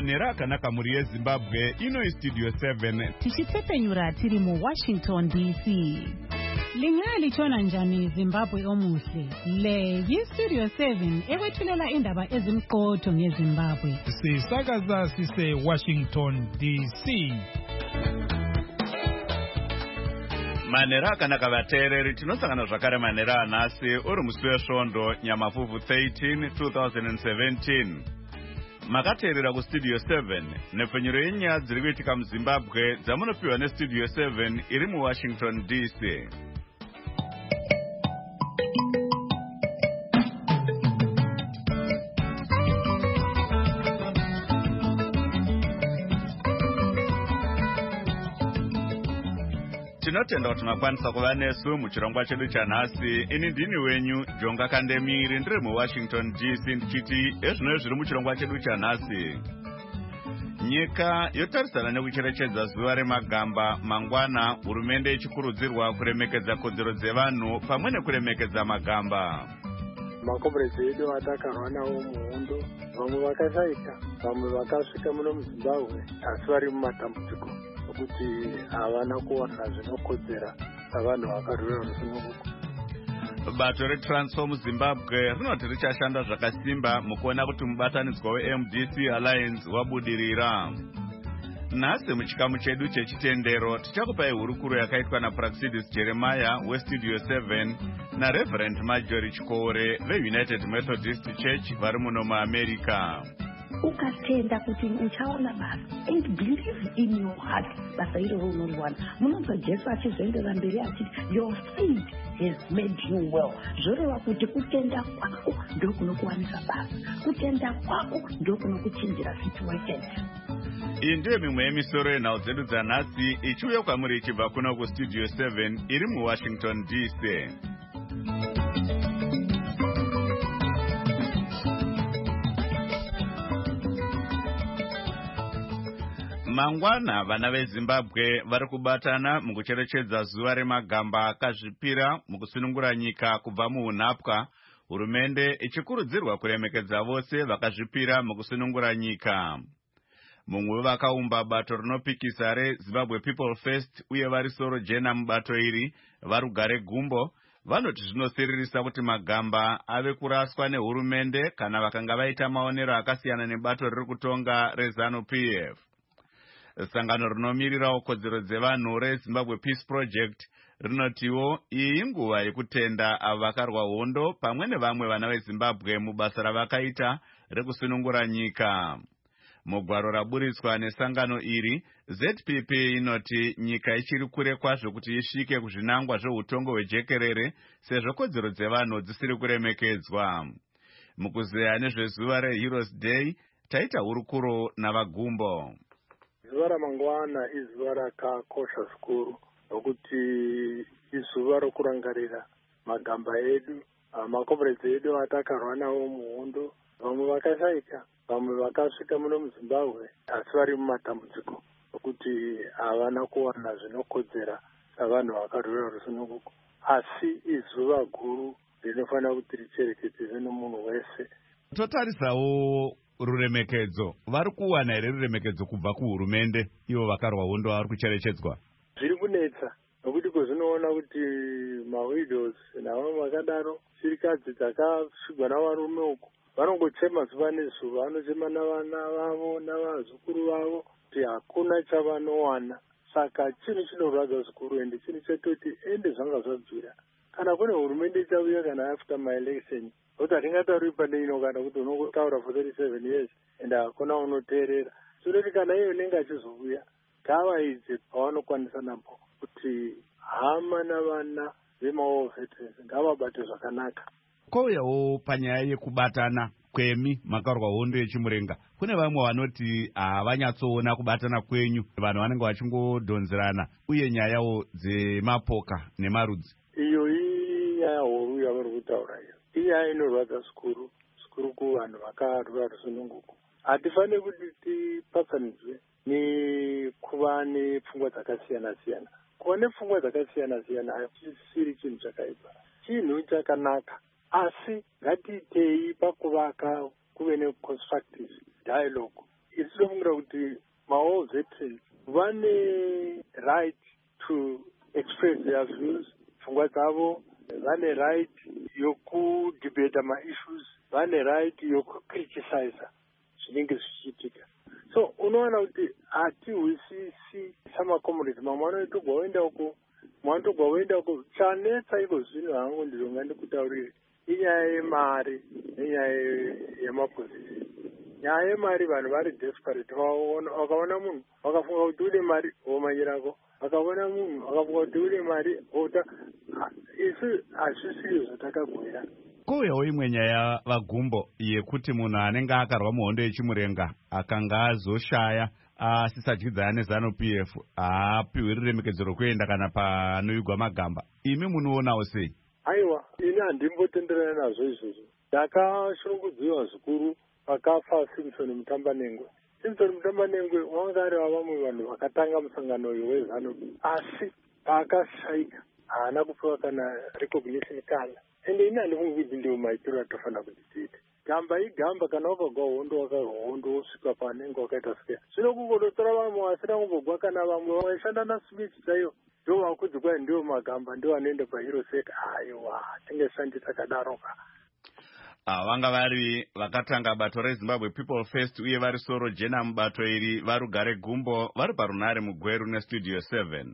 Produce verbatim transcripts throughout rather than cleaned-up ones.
Manhero akanaka muri yeZimbabwe, ino iStudio seven. Tichitsepenyura tiri mu Washington D C. Lingali chona njani Zimbabwe omuhle. Le yiStudio seven ekwethulela indaba ezimqotho ngeZimbabwe. Sisakaza sise Washington D C. Manhero akanaka vateereri, tinosangana zvakare manhero anhasi uri musi wesvondo Nyamavhuvhu thirteen twenty seventeen. Makateerera kuStudio seven nepfenyuro yenyaya dziri kuitika muZimbabwe dzamunopiwa neStudio seven iri muWashington D C. Tinotenda kuti makwanisa kuva nesu muchirongwa chedu chanhasi. Ini ndini wenyu Jonga Kandemiri, ndiri muWashington D C ndichiti ezvino zviri muchirongwa chedu chanhasi. Nyika yotarisana nekucherechedza zuva remagamba mangwana, hurumende ichikurudzirwa kuremekedza kodzero dzevanhu pamwe nekuremekedza magamba. Makomredzi edu atakarwa nawo muhondo, vamwe vakashaika, vamwe vakasvika muno muZimbabwe asi vari mumatambudziko kuti havana kuwana zvinokodzera savanhu vakarwira rusununguko. Bato reTransform Zimbabwe rinoti richashanda zvakasimba mukuona kuti mubatanidzwa weM D C Alliance wabudirira. Nhasi muchikamu chedu chechitendero tichakupai hurukuro yakaitwa naPraxidis Jeremiah weStudio seven naReverend Marjorie Chikore veUnited Methodist Church vari muno muAmerica. Ukatenda kuti uchaona basa and believe in your heart basa iroro unoriwana. Munonzwa Jesu achizoendera mberi achiti your faith has made you well. Zvoreva kuti kutenda kwako ndokunokuwanisa basa, kutenda kwako ndokunokuchinjira situation. Iyi ndiyo mimwe yemisoro yenhau dzedu dzanhasi ichiuya kwamuri ichibva kuno kuStudio seven iri muWashington D C. Mangwana vana veZimbabwe vari kubatana mukucherechedza zuva remagamba akazvipira mukusunungura nyika kubva muunhapwa, hurumende ichikurudzirwa kuremekedza vose vakazvipira mukusunungura nyika. Mumwe wevakaumba bato rinopikisa reZimbabwe People First uye vari soro jena mubato iri, Varugare Gumbo, vanoti zvinosiririsa kuti magamba ave kuraswa nehurumende kana vakanga vaita maonero akasiyana nebato riri kutonga reZanu P F. Sangano rinomirirawo kodzero dzevanhu reZimbabwe Peace Project rinotiwo iyi inguva yekutenda avo vakarwa hondo pamwe nevamwe vana veZimbabwe mubasa ravakaita rekusunungura nyika. Mugwaro raburitswa nesangano iri, Z P P inoti nyika ichiri kure kwazvo kuti isvike kuzvinangwa zveutongo hwejekerere sezvo kodzero dzevanhu dzisiri kuremekedzwa. Mukuzeya nezvezuva reHeroes Day taita hurukuro navaGumbo. Zuva ramangwana izuva rakakosha zvikuru nokuti izuva rokurangarira magamba edu, makomredzii edu atakarwa nawo muhondo, vamwe vakashaika, vamwe vakasvika muno muZimbabwe asi vari mumatambudziko nokuti havana kuwana zvinokodzera savanhu vakarwira rusununguko. Asi izuva guru rinofanira kuti richerechedzwe nomunhu wese. Totarisawo ruremekedzo, vari kuwana here ruremekedzo kubva kuhurumende ivo vakarwa hondo vari kucherechedzwa? Zviri kunetsa nokuti kwezvinoona kuti mawidows navamwe vakadaro, chirikadzi dzakasvigwa navarume uko, vanongochema zuva nezuva, vanochema navana vavo navazukuru vavo kuti hakuna chavanowana. Saka chinhu chinorwadza zvikuru ende chinhu chetoti ende zvanga zvabvira kana kune hurumende ichauya kana after my election, kuti hatingatauri pane ino kana kuti unongotaura for thirty-seven years ende hakuna unoteerera. Zvinoti kana iyo inenge achizouya ngavaidze pavanokwanisa napo kuti hama navana vemawo veterans ngavabate zvakanaka. Kouyawo panyaya yekubatana kwemi makarwa hondo yechimurenga, kune vamwe vanoti havanyatsoona kubatana kwenyu, vanhu vanenge vachingodhonzerana, uye nyayawo dzemapoka nemarudzi. Iyo inyaya huru yavari kutaura iyo, inyaya inorwadza zvikuru zvikuru kuvanhu vakarwira rusununguko. Hatifaniri kuti tipatsanidzwe nekuva nepfungwa dzakasiyana siyana. Kuva nepfungwa dzakasiyana siyana hachisiri chinhu chakaipa, chinhu chakanaka. Asi ngatiitei pakuvaka kuve neconstructive dialogue isi tofungira kuti maall veterans vane right to express their views, pfungwa dzavo, vane right yokudebata maissues, vane right yokukriticize zvinenge zvichiitika. So unoona kuti hatihwisisi samacomrades, mamwe anotogwa woenda uko, mwanotogwa woenda uko. Chanetsa iko zvino hangu ndizonga ndikutaurire inyaya yemari nenyaya yemapozisi. Nyaya yemari vanhu vari desperate, vakaona munhu vakafunga kuti une mari womanyirako, vakaona munhu vakafunga kuti une mari wota. Isu hazvisiri zvatakagwira. Kuuyawo imwe nyaya vagumbo yekuti munhu anenge akarwa muhondo yechimurenga akanga azoshaya asisadyidzana nezanu P F haapiwi riremekedzero kuenda kana panovigwa magamba. Imi munoonawo sei? Aiwa, ini handimbotenderana nazvo izvozvo. Ndakashungudziwa zvikuru pakafa Simpson Mutambanengwe. Simpson Mutambanengwe wanga ari vamwe vanhu vakatanga musangano uyu wezanu, asi paakashaika haana kupiwa kana recognition kana. Ende ini handifungi kuti ndiwo maitiro atofanira kuti tiite. Gamba igamba, kana wakagwa hondo wakagwa hondo wosvika panenge wakaita sike. Zvino kungotora vamwe vasina kumbogwa kana vamwe vaishanda naspeech chaiyo ndo vakudzi kwai ndiwo magamba ndiwo anoenda pahero set. Aiwa, tingeshandisa kadaroka. Vanga vari vakatanga bato reZimbabwe People First uye vari soro jena mubato iri varugare gumbo vari parunare mugweru nestudio seven.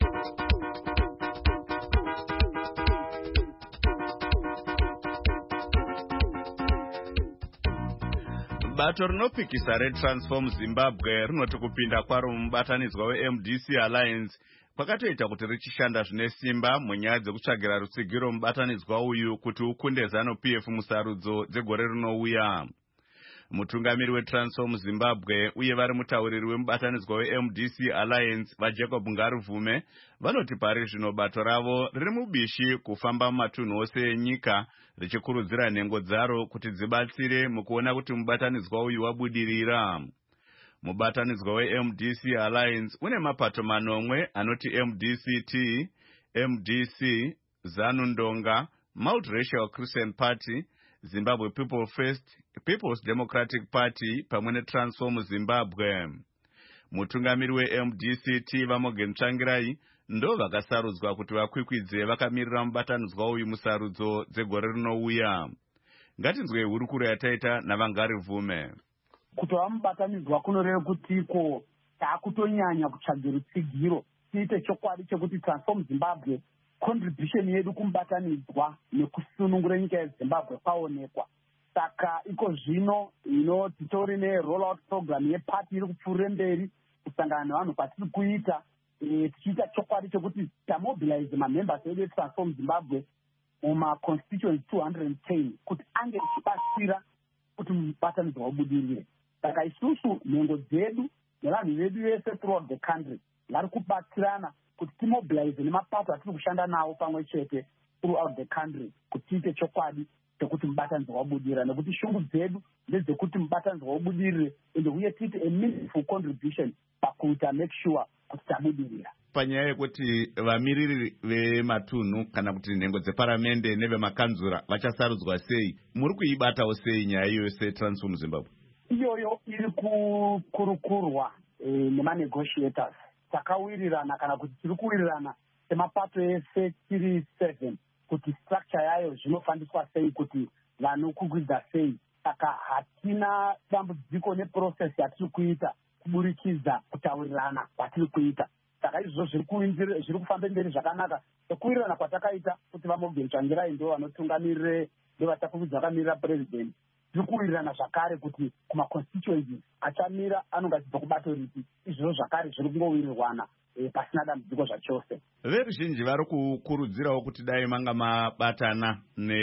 Bato rinopikisa reTransform Zimbabwe rinoti kupinda kwaro mubatanidzwa weM D C Alliance kwakatoita kuti richishanda zvine simba munyaya dzekutsvagira rutsigiro mubatanidzwa uyu kuti ukunde ZANU P F musarudzo dzegore rinouya. Mutungamiri weTransform Zimbabwe uye vari mutauriri wemubatanidzwa weM D C Alliance vaJacob Ngaruvume vanoti pari zvino bato ravo riri mubishi kufamba mumatunhu ose enyika richikurudzira nhengo dzaro kuti dzibatsire mukuona kuti mubatanidzwa uyu wabudirira. Mubatanidzwa weM D C Alliance une mapato manomwe anoti M D C T, M D C, ZANU Ndonga, Multiracial Christian Party, Zimbabwe People First, People's Democratic Party pamwe neTransform Zimbabwe. Mutungamiri weM D C T Vamogen Tsvangirai ndo vakasarudzwa kuti vakwikwidze vakamirira mubatanidzwa uyu musarudzo dzegore rinouya. Ngatinzwe hurukuro yataita naVangarivume. Kutova mubatanidzwa kunoreva kuti ko taakutonyanya kutsvaga rutsigiro tiite chokwadi chekuti Transform Zimbabwe contribution yedu kumubatanidzwa nekusunungura nyika yeZimbabwe kwaonekwa. Saka iko zvino ino titori ne-rollout program yepati iri kupfuurira mberi kusangana nevanhu patiri kuita e, tichiita chokwadi chekuti tamobilize mamembers edu eTransform Zimbabwe muma-constituency two hundred ten kuti ange ichibatsira kuti mubatanidzwa ubudirire. Saka isusu nhengo dzedu nevanhu vedu vese throughout the country vari kubatsirana kuti timobilize nemapato atiri kushanda nawo pamwe chete throughout the country kuti tiite chokwadi chekuti mubatanidzwa wabudira, nekuti shungu dzedu ndedzekuti mubatanidzwa wabudirire ende uye tiite a meaningful contribution pakuita make sure kuti tabudirira. Panyaya yekuti vamiriri vematunhu kana kuti nhengo dzeparamende nevemakanzura vachasarudzwa sei, muri kuibatawo sei nyaya yose Transform Zimbabwe? Iyoyo iri kukurukurwa e, nemanegotiators. Takawirirana kana kuti tiri kuwirirana semapato ese tiri seven kuti structure yayo zvinofambiswa sei, kuti vanokukwidza sei. Saka hatina dambudziko neprocess yatiri kuita kuburikidza kutaurirana kwatiri kuita. Saka izvo zviri kufamba mberi zvakanaka. Sekuwirirana kwatakaita kuti Vamogen Tsvangirai ndo vanotungamirire ndo vachakukwidza vakamirira president. Tiri kuwirirana zvakare kuti kuma-constituencies achamira anonga achibva kubato ripi. Izvo zvakare zviri kungowirirwana e, pasina dambudziko zvachose. Veruzhinji vari kukurudzirawo kuti dai manga mabatana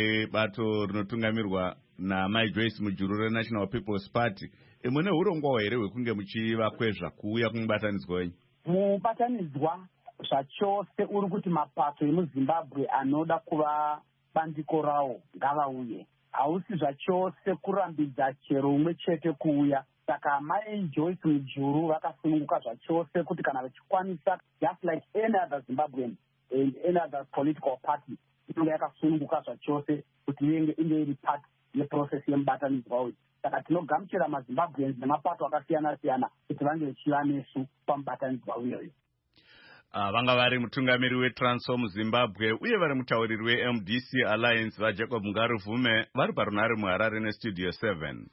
nebato rinotungamirwa naMai Joyce Mujuru reNational People's Party. E, mune urongwa here hwekunge muchivakwezva kuuya kumubatanidzwa wenyu? Mubatanidzwa zvachose uri kuti mapato emuZimbabwe anoda kuva bandiko rawo ngavauye. Hausi zvachose kurambidza chero umwe chete kuuya. Saka Mai Joyce Mujuru vakasununguka zvachose kuti kana vachikwanisa, just like any other Zimbabwean and any other political party, inenge yakasununguka zvachose kuti inge iri part yeprocess yemubatanidzwa uyu. saka tinogamuchira mazimbabweans nemapato akasiyana siyana kuti vange vachiva nesu pamubatanidzwa uyoyo. Uh, vanga vari mutungamiri weTransform Zimbabwe uye vari mutauriri weM D C Alliance vaJacob Ngaruvume vari parunare muHarare neStudio seven.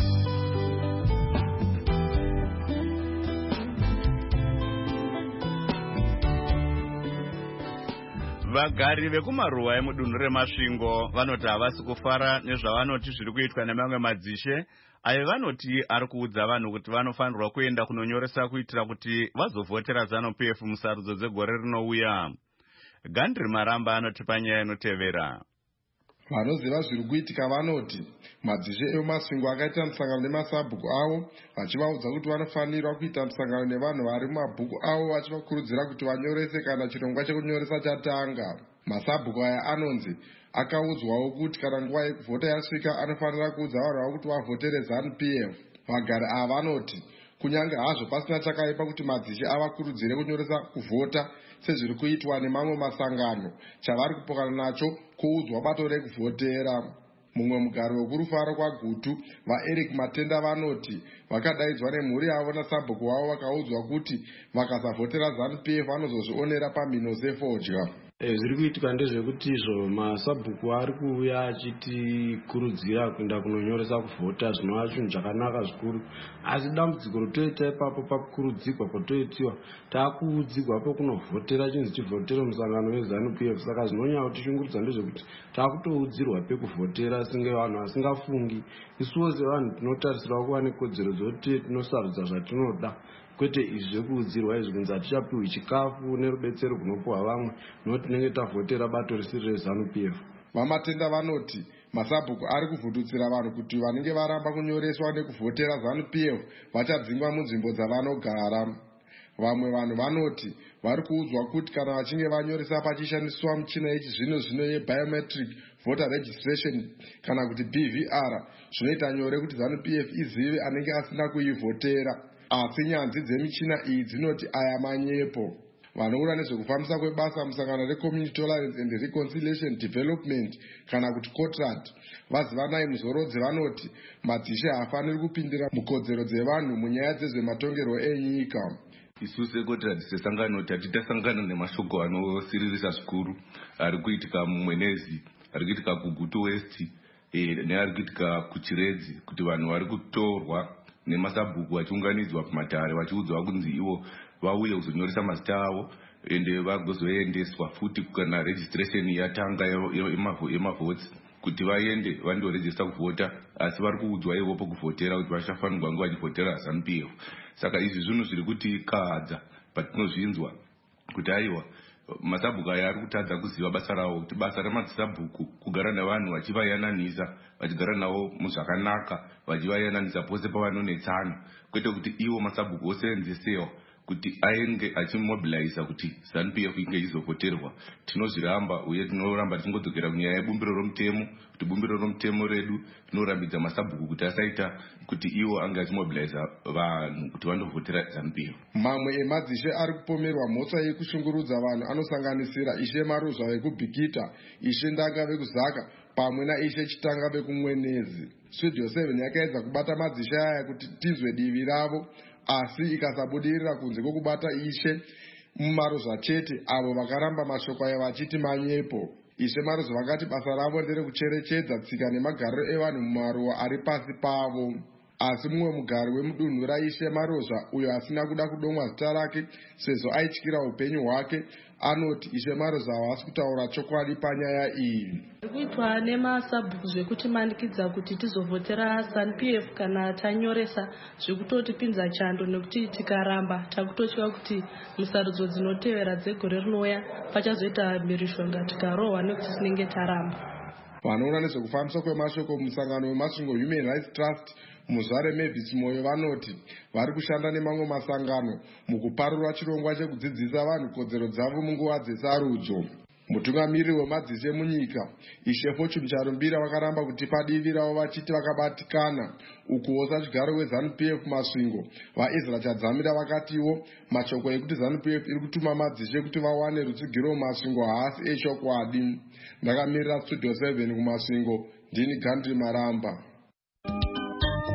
Vagari vekumaruwa emudunhu reMasvingo vanoti havasi kufara nezvavanoti zviri kuitwa nemamwe madzishe ayo vanoti ari kuudza vanhu kuti vanofanirwa kuenda kunonyoresa kuitira kuti vazovhotera ZANU-P F musarudzo dzegore rinouya. Gandri Maramba anoti panyaya inotevera. Vanoziva zviri kuitika vanoti madzishe eMasvingo akaita musangano nemasabhuku avo vachivaudza kuti vanofanirwa kuita musangano nevanhu vari mumabhuku avo vachivakurudzira kuti vanyorese kana chirongwa chekunyoresa chatanga. Masabhuku aya anonzi akaudzwawo kuti kana nguva yekuvhota yasvika anofanira kuudza vanhu vavo kuti vavhotere ZANU-P F. Vagari ava vanoti kunyange hazvo pasina chakaipa kuti madzishe avakurudzire kunyoresa kuvhota sezviri kuitwa nemamwe masangano, chavari kupokana nacho kuudzwa bato rekuvhotera. Mumwe mugari wekurufaro kwaGutu, vaEric Matenda vanoti vakadaidzwa nemhuri yavo nasabhuku wavo vakaudzwa kuti vakasavhotera ZANU-P F vanozozvionera pamhino sefodya. Zviri kuitika ndezvekuti izvo masabhuku ari kuuya achitikurudzira kuenda kunonyoresa kuvhota zvinova chinhu chakanaka zvikuru, asi dambudziko rotoita ipapo pakukurudzirwa kwatoitiwa taakuudzirwapo kunovhotera chinzi chivhotero musangano weZANU-P F. Saka zvinonyanya kutishungurudza ndezvekuti taakutoudzirwa pekuvhotera singe vanhu vasingafungi. Isuwo sevanhu tinotarisirwa kuva nekodzero dzokuti tinosarudza zvatinoda, kwete izvi zvekuudzirwa izvi kunzi hatichapiwi chikafu nerubetsero kunopiwa vamwe nokuti tinenge tavhotera bato risiri reZANU-P F. Vamatenda vanoti masabhuku ari kuvhundutsira vanhu kuti vanenge varamba kunyoreswa nekuvhotera ZANU-P F vachadzingwa munzvimbo dzavanogara. Vamwe vanhu vanoti vari kuudzwa kuti kana vachinge vanyoresa pachishandiswa michina yechizvino zvino yebiometric voter registration kana kuti B V R zvinoita nyore kuti ZANU-P F izive anenge asina kuivhotera. Asi nyanzvi dzemichina iyi dzinoti aya manyepo. Vanoona nezvekufambisa kwebasa musangano reCommunity Tolerance and Reconciliation Development kana kuti COTRAD vazivanai muzorodzi vanoti madzishe haafaniri kupindira mukodzero dzevanhu munyaya dzezvematongerwo enyika. Isu seCOTRAD sesangano tatitasangana nemashoko anosiririsa zvikuru ari kuitika muMwenezi, ari kuitika kuGutu West neari kuitika kuChiredzi, kuti vanhu vari kutorwa nemasabhuku vachiunganidzwa pamatare vachiudzwa kunzi ivo vauye kuzonyoresa mazita avo ende vagozoendeswa futi kana registration yatanga yemavhotsi kuti vaende vandorejista kuvhota, asi vari kuudzwa ivo pokuvhotera kuti vachafanirwa nguva vachivhotera ZANU-P F. Saka izvi zvinhu zviri kutikahadza patinozvinzwa kuti aiwa masabhuku aya ari kutadza kuziva basa ravo, kuti basa remadzisabhuku kugara nevanhu vachivayananisa, vachigara navo muzvakanaka, vachivayananisa pose pavanonetsana, kwete kuti ivo masabhuku osenzesewa kuti aenge achimobiliza kuti ZANU-P F inge izovhoterwa. Tinozviramba uye tinoramba tichingodzokera kunyaya yebumbiro romutemo, kuti bumbiro romutemo redu tinorambidza masabhuku kuti asaita kuti ivo ange achimobiliza vanhu kuti vandovhotera ZANU-P F. Mamwe emadzishe ari kupomerwa mhosva yekushungurudza vanhu anosanganisira Ishe Maruzva vekubhikita, Ishe Ndanga vekuzaka pamwe naIshe Chitanga vekumwenezi. Studio seven yakaedza kubata madzishe aya kuti tizwe divi ravo, asi ikasabudirira kunze kwokubata Ishe Maruzva chete avo vakaramba mashoko aya vachiti manyepo. Ishe Maruzva vakati basa ravo nderekucherechedza tsika nemagariro evanhu mumaruwa ari pasi pavo. Asi mumwe mugari wemudunhu raIshe Maruzva uyo asina kuda kudomwa zita rake sezvo aityira upenyu hwake anoti Ishe Maruzva havasi kutaura chokwadi panyaya iyi. Kuitwa nemasabhuku zvekutimanikidza kuti tizovhotera ZANU-P F kana tanyoresa zvekutotipinza chando, nekuti tikaramba takutotya kuti musarudzo dzinotevera dzegore rinouya pachazoita mhirishonga tikarohwa nekuti tinenge taramba. Vanoona nezvekufambiswa kwemashoko mumusangano weMasvingo Human Rights Trust muzvare Mavis Moyo vanoti vari kushanda nemamwe masangano mukuparura chirongwa chekudzidzisa vanhu kodzero dzavo munguva dzesarudzo. Mutungamiriri wemadzishe munyika Ishe Fortune Charumbira vakaramba kuti padivi ravo vachiti vakabatikana ukuwo sachigaro weZANU-P F Masvingo. VaEzra Chadzamira vakatiwo mashoko ekuti ZANU-P F iri kutuma madzishe kuti vawane rutsigiro mumasvingo haasi echokwadi. Ndakamirira Studio seven kumasvingo, ndini Gandri Maramba.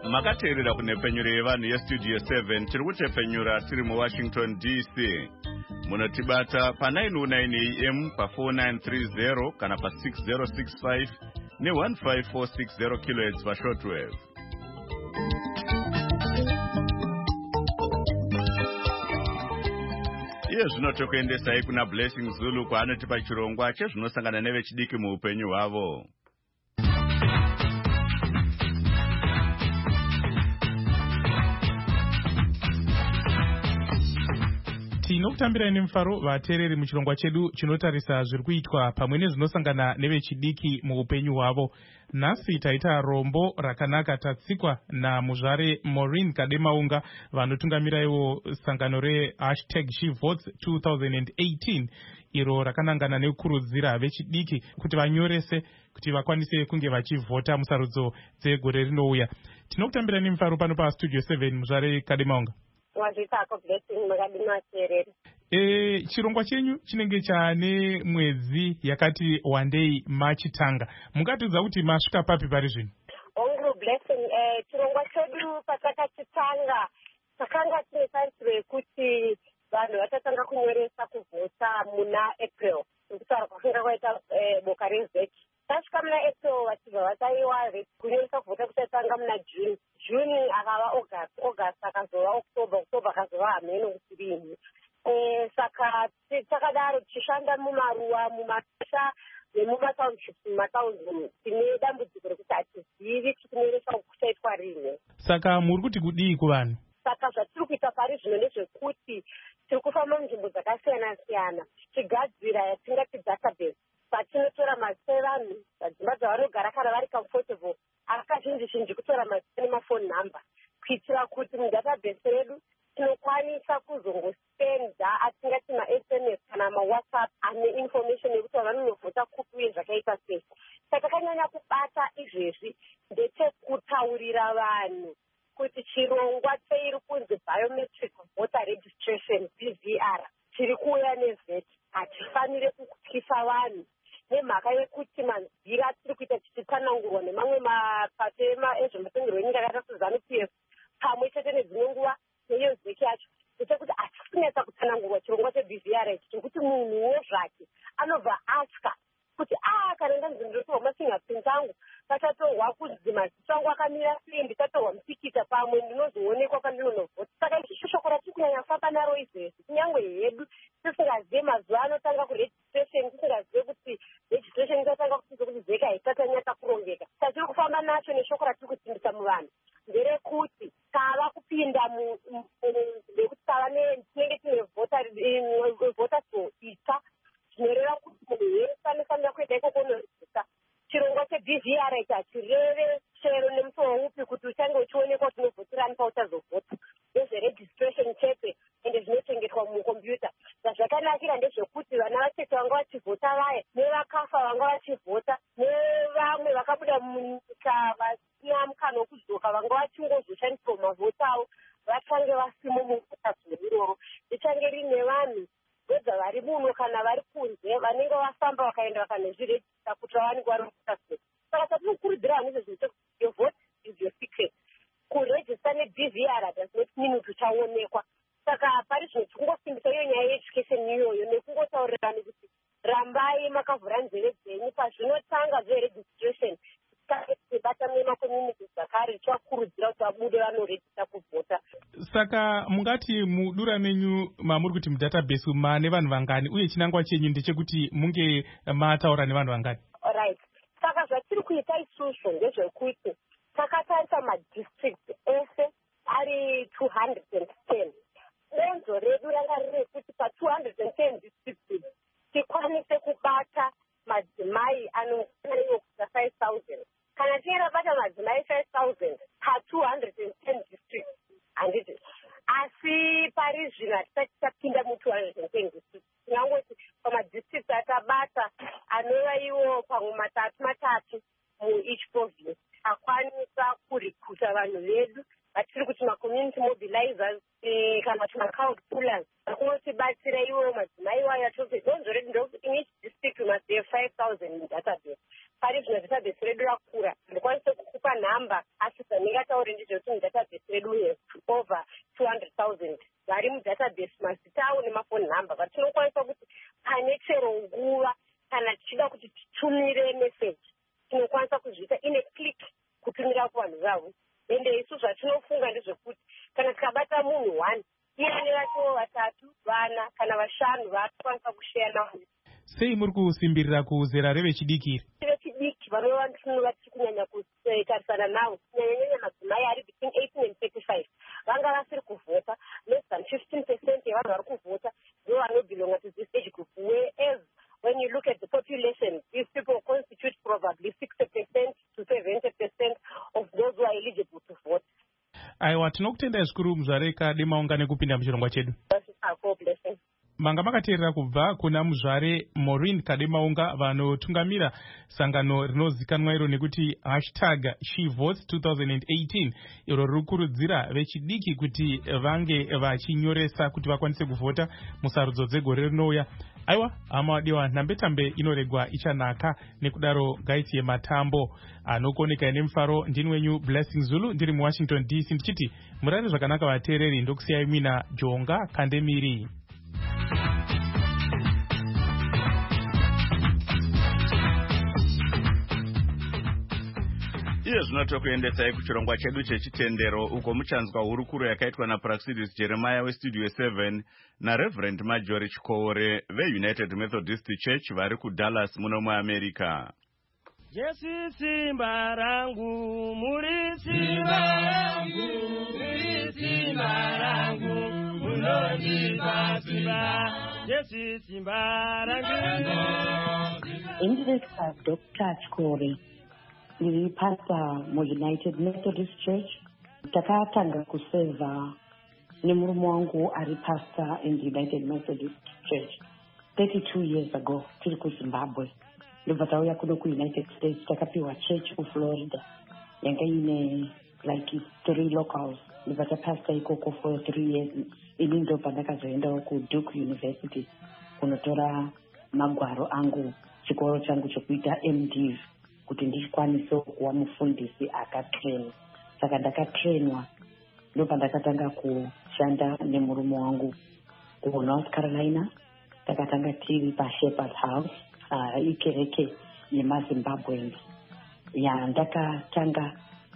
makateerera kunhepfenyuro yevanhu yestudio seven tiri kutepfenyura tiri muwashington D C. Munotibata pa nine oh nine A M pa four nine three zero kana pa six zero six five ne one five four six zero kilohertz pa shortwave. Iye zvino tokuendesai kuna Blessing Zulu kwaanotipa chirongwa chezvinosangana nevechidiki muupenyu hwavo. Tinokutambirai nemufaro vateereri muchirongwa chedu chinotarisa zviri kuitwa pamwe nezvinosangana nevechidiki muupenyu hwavo. Nhasi taita rombo rakanaka tatsikwa namuzvare Maureen Kademaunga vanotungamiraiwo sangano rehashtag SheVotes twenty eighteen iro rakanangana nekukurudzira vechidiki kuti vanyorese kuti vakwanise kunge vachivhota musarudzo dzegore rinouya. Tinokutambirai nemufaro pano pastudio seven muzvare Kademaunga. Wazvitako Blessing makadima sereri. E, chirongwa chenyu chinenge chane mwedzi yakati wandei machitanga. Mungatidza kuti masvika papi pari zvino? Ongu Blessing, eh, chirongwa chedu patakachitanga takanga tine tarisiro yekuti vanhu vatatanga kunyoresa kuvhota muna April. Nokutaura kwakanga kwaita eh, boka rezeki. Tasvika muna April vachibva vataiwa kunyoresa kuvhota kuchatanga muna June. June akava August, August akazova October, October akazova hameno kuti rini. Eh, saka takadaro tichishanda mumaruwa, mumatasha nemumatownship, mumatowns tine dambudziko rekuti hatizivi chikunyoresa kuchaitwa rini. Saka muri kuti kudii kuvanhu? Saka zvatiri kuita pari zvino ndezvekuti tiri kufamba munzvimbo dzakasiyana siyana tichigadzira yatingati database patinotora mazita evanhu padzimba dzavanogara kana vari comfortable akazhinji zhinji kutora mazita nemafoni number kuitira kuti mudatabase redu tinokwanisa kuzongosenda atingati ma-S M S kana ma-WhatsApp ane information yekuti vanonovhota kupi uye zvakaita sei. Saka takanyanya kubata izvezvi ndechekutaurira vanhu kuti chirongwa cheiri kunzi biometric voter registration B V R chiri kuuya nevheti hatifanire kutyisa vanhu nemhaka yekuti manzira tiri kuita tichitsanangurwa nemamwe mapato ezvemutongerwo wenyika akaita sezanu P F pamwe chete nedzimwe nguva neiyo zeki yacho ndechekuti hatisi kunetsa kutsanangurwa chirongwa che-B V R ichi chekuti munhuwo zvake anobva atya kuti a kana ndanzi ndinotorwa mafingerprint angu pachatorwa kunzi mazita angu akamira sei ndichatorwa mutikita pamwe ndinozoonekwa pandinonovhota. Saka ichi shoko ratiri kunyanya kufamba naro izvezvi kunyange hedu tisingazive mazuva anotanga kuregistration, tisingazive kuti registration ichatanga kutiza kuti zeka haisatanyatsa kurongeka. Saka tiri kufamba nacho neshoko ratiri kusimbisa muvanhu nderekuti tava kupinda nekuti tava tinenge tine vota so itsva zvinoreva kuti munhu wese anofanira kuenda ikoko unoregista. Chirongwa che-B V R ichi hachireve chero nemutowo upi kuti uchange uchionekwa kuti unovhotirani pauchazovhota. Ndezveregistration chete ende zvinochengetwa mukombiyuta. Zvazvakanakira ndezvekuti vana vacheche vanga vachivhota vaya nevakafa vanga vachivhota nevamwe vakabuda munyika vasina mukana wokudzoka vanga vachingozoshandiswa mavhota avo vachange vasimo muvhota zuva iroro. Richange rine vanhu vedza vari muno kana vari kunze vanenge vafamba vakaenda vakanozvirejista kuti vawanenge vari muvhota zuva. Saka tatinokurudzira vanhu izvezvi kuti your vote is your secret. Kurejista ne-B V R does not mean kuti uchaonekwa. Saka pari zvino tikungosimbisa iyo nyaya yeeducation iyoyo nekungotaurirani kuti rambai makavhura nzeve dzenyu pazvinotanga zveregistration tibata nemakommunity zvakare tivakurudzira kuti vabude vanorejista kuvhota. Saka mungati mudura menyu mamuri kuti mudatabase mane vanhu vangani uye chinangwa chenyu ndechekuti munge mataura nevanhu vangani? Alright. Saka zvatiri kuita isusu ndezvekuti takatarisa madistrict ese ari two hundred ten. Denzo redu ranga riri rekuti pa-two hundred ten districts tikwanise kubata madzimai anokwanaiwo kusa five thousand. Kana tinge rabata madzimai five thousand pa-two hundred ten districts handiti. Asi pari zvino hatisati tapinda mu-two hundred ten districts. Tinangoti pamadistricts atabata anova iwo pamwe matatu matatu mu-each province akwanisa kurikuta vanhu vedu vatiri kuti ma-community mobilizers eh, kana kuti ma-crowd pullers akunotibatsira iwo madzimai wayo atoti donzo redu ndokuti in each district we must have five thousand in database. Pari zvino database redu rakura ndikwanise kukupa nhamba asi dzandingataure ndizvo mudatabase redu we over two hundred thousand vari mudatabase, mazita avo nemafoni number, but tinokwanisa kuti pane chero nguva kana tichida kuti titumire message tinokwanisa kuzviita ine click kutumira kuvanhu vavo. Ende isu zvatinofunga ndezvekuti kana tikabata munhu one iyane vacho vatatu vana kana vashanu vaatokwanisa kushare navo. Sei muri kusimbirira kuzera revechidiki? Vechidiki vanova vatiri kunyanya kutarisana navo kunyanyanyanya madzimai ari between eighteen and thirty-five vanga vasiri kuvhota. Less than fifteen percent yevanhu vari kuvhota ndo vanobelonga to this age group, whereas when you look at the population, these people constitute probably sixty percent to seventy percent of those who are eligible to vote. Aiwa, tinokutendai zvikuru muzvare Kademaunga nekupinda muchirongwa chedu. Manga makateerera kubva kuna muzvare Maureen Kademaunga vanotungamira sangano rinozikanwa iro nekuti hashtag She Votes twenty eighteen iro riri kukurudzira vechidiki kuti vange vachinyoresa kuti vakwanise kuvhota musarudzo dzegore rinouya. Aiwa, hama wadiwa, nhambetambe inoregwa ichanaka, nekudaro ngaitiye matambo anokoneka nemufaro. Ndini wenyu Blessing Zulu ndiri muWashington D C ndichiti murare zvakanaka vateereri, ndokusiyai mina Jonga Kandemiri. Iye zvinotokuendesai kuchirongwa chedu chechitendero, uko muchanzwa hurukuro yakaitwa naPraxidis Jeremiah weStudio seven naReverend Marjorie Chikore veUnited Methodist Church vari kuDallas muno muAmerica. Jesu simba rangu, muri simba rangu, muri simba rangu, munondipa simba, Jesu simba rangu. Indresa Doctor Chikore, ndiri pastor muUnited Methodist Church. Takatanga kuseva nemurume wangu ari pastor in the United Methodist Church thirty-two years ago tiri kuZimbabwe. Ndobva tauya kuno kuUnited States, takapiwa church kuFlorida yanga ine like three locals. Ndobva tapastor ikoko for three years. Ini ndo pandakazoendawo kuDuke University kunotora magwaro angu, chikoro changu chokuita M Div, kuti ndikwanise kuva mufundisi akatrain. Saka ndakatrainwa ndopa ndakatanga kushanda nemurume wangu kuNorth Carolina. Takatanga tiri paShepherd House, uh, ikereke yemaZimbabweans. Ya ndakatanga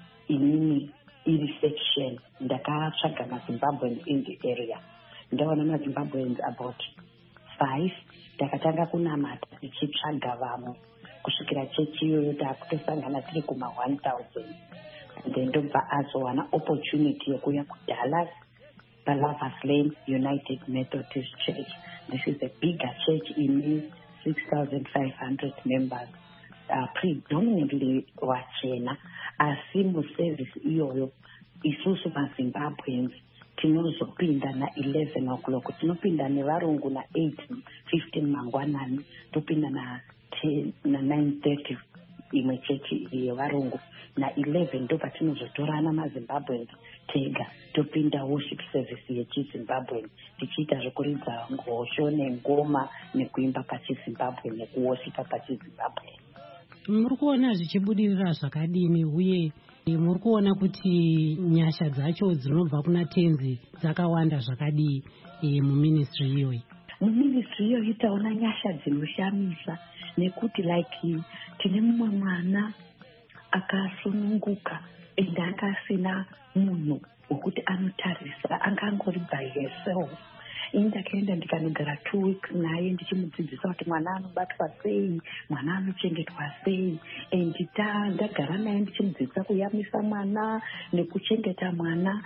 inini iri section, ndakatsvaga maZimbabweans in the area. Ndaona maZimbabweans about five. Ndakatanga kunamata tichitsvaga vamwe kusvikira chechi iyoyo takutosangana tiri kuma one thousand. And then ndobva azowana opportunity yokuya kuDallas paLovers Lane United Methodist Church. This is a bigger church in six thousand five hundred members, uh, predominantly wachena. Asi muservice iyoyo isusu maZimbabweans tinozopinda na eleven o'clock, tinopinda nevarungu na eight fifteen mangwanani, topinda na ten na nine thirty imwe chechi yevarungu, na eleven ndo patinozotorana maZimbabweans tega topinda worship service yechiZimbabwe tichiita zvekuridza ngosho nengoma nekuimba pachiZimbabwe nekuwoshipa pachiZimbabwe. Muri kuona zvichibudirira zvakadini uye muri kuona kuti nyasha dzacho dzinobva kuna tenzi dzakawanda zvakadii muministry iyoyi? Muministry iyoyi taona nyasha dzinoshamisa nekuti like tine mumwe mwana akasununguka ende akasina munhu wekuti anotarisa, angangori by herself. Ini ndakaenda ndikanogara two weeks naye ndichimudzidzisa kuti mwana anobatwa sei, mwana anochengetwa sei. And ndagara naye ndichimudzidzisa kuyamisa mwana nekuchengeta mwana.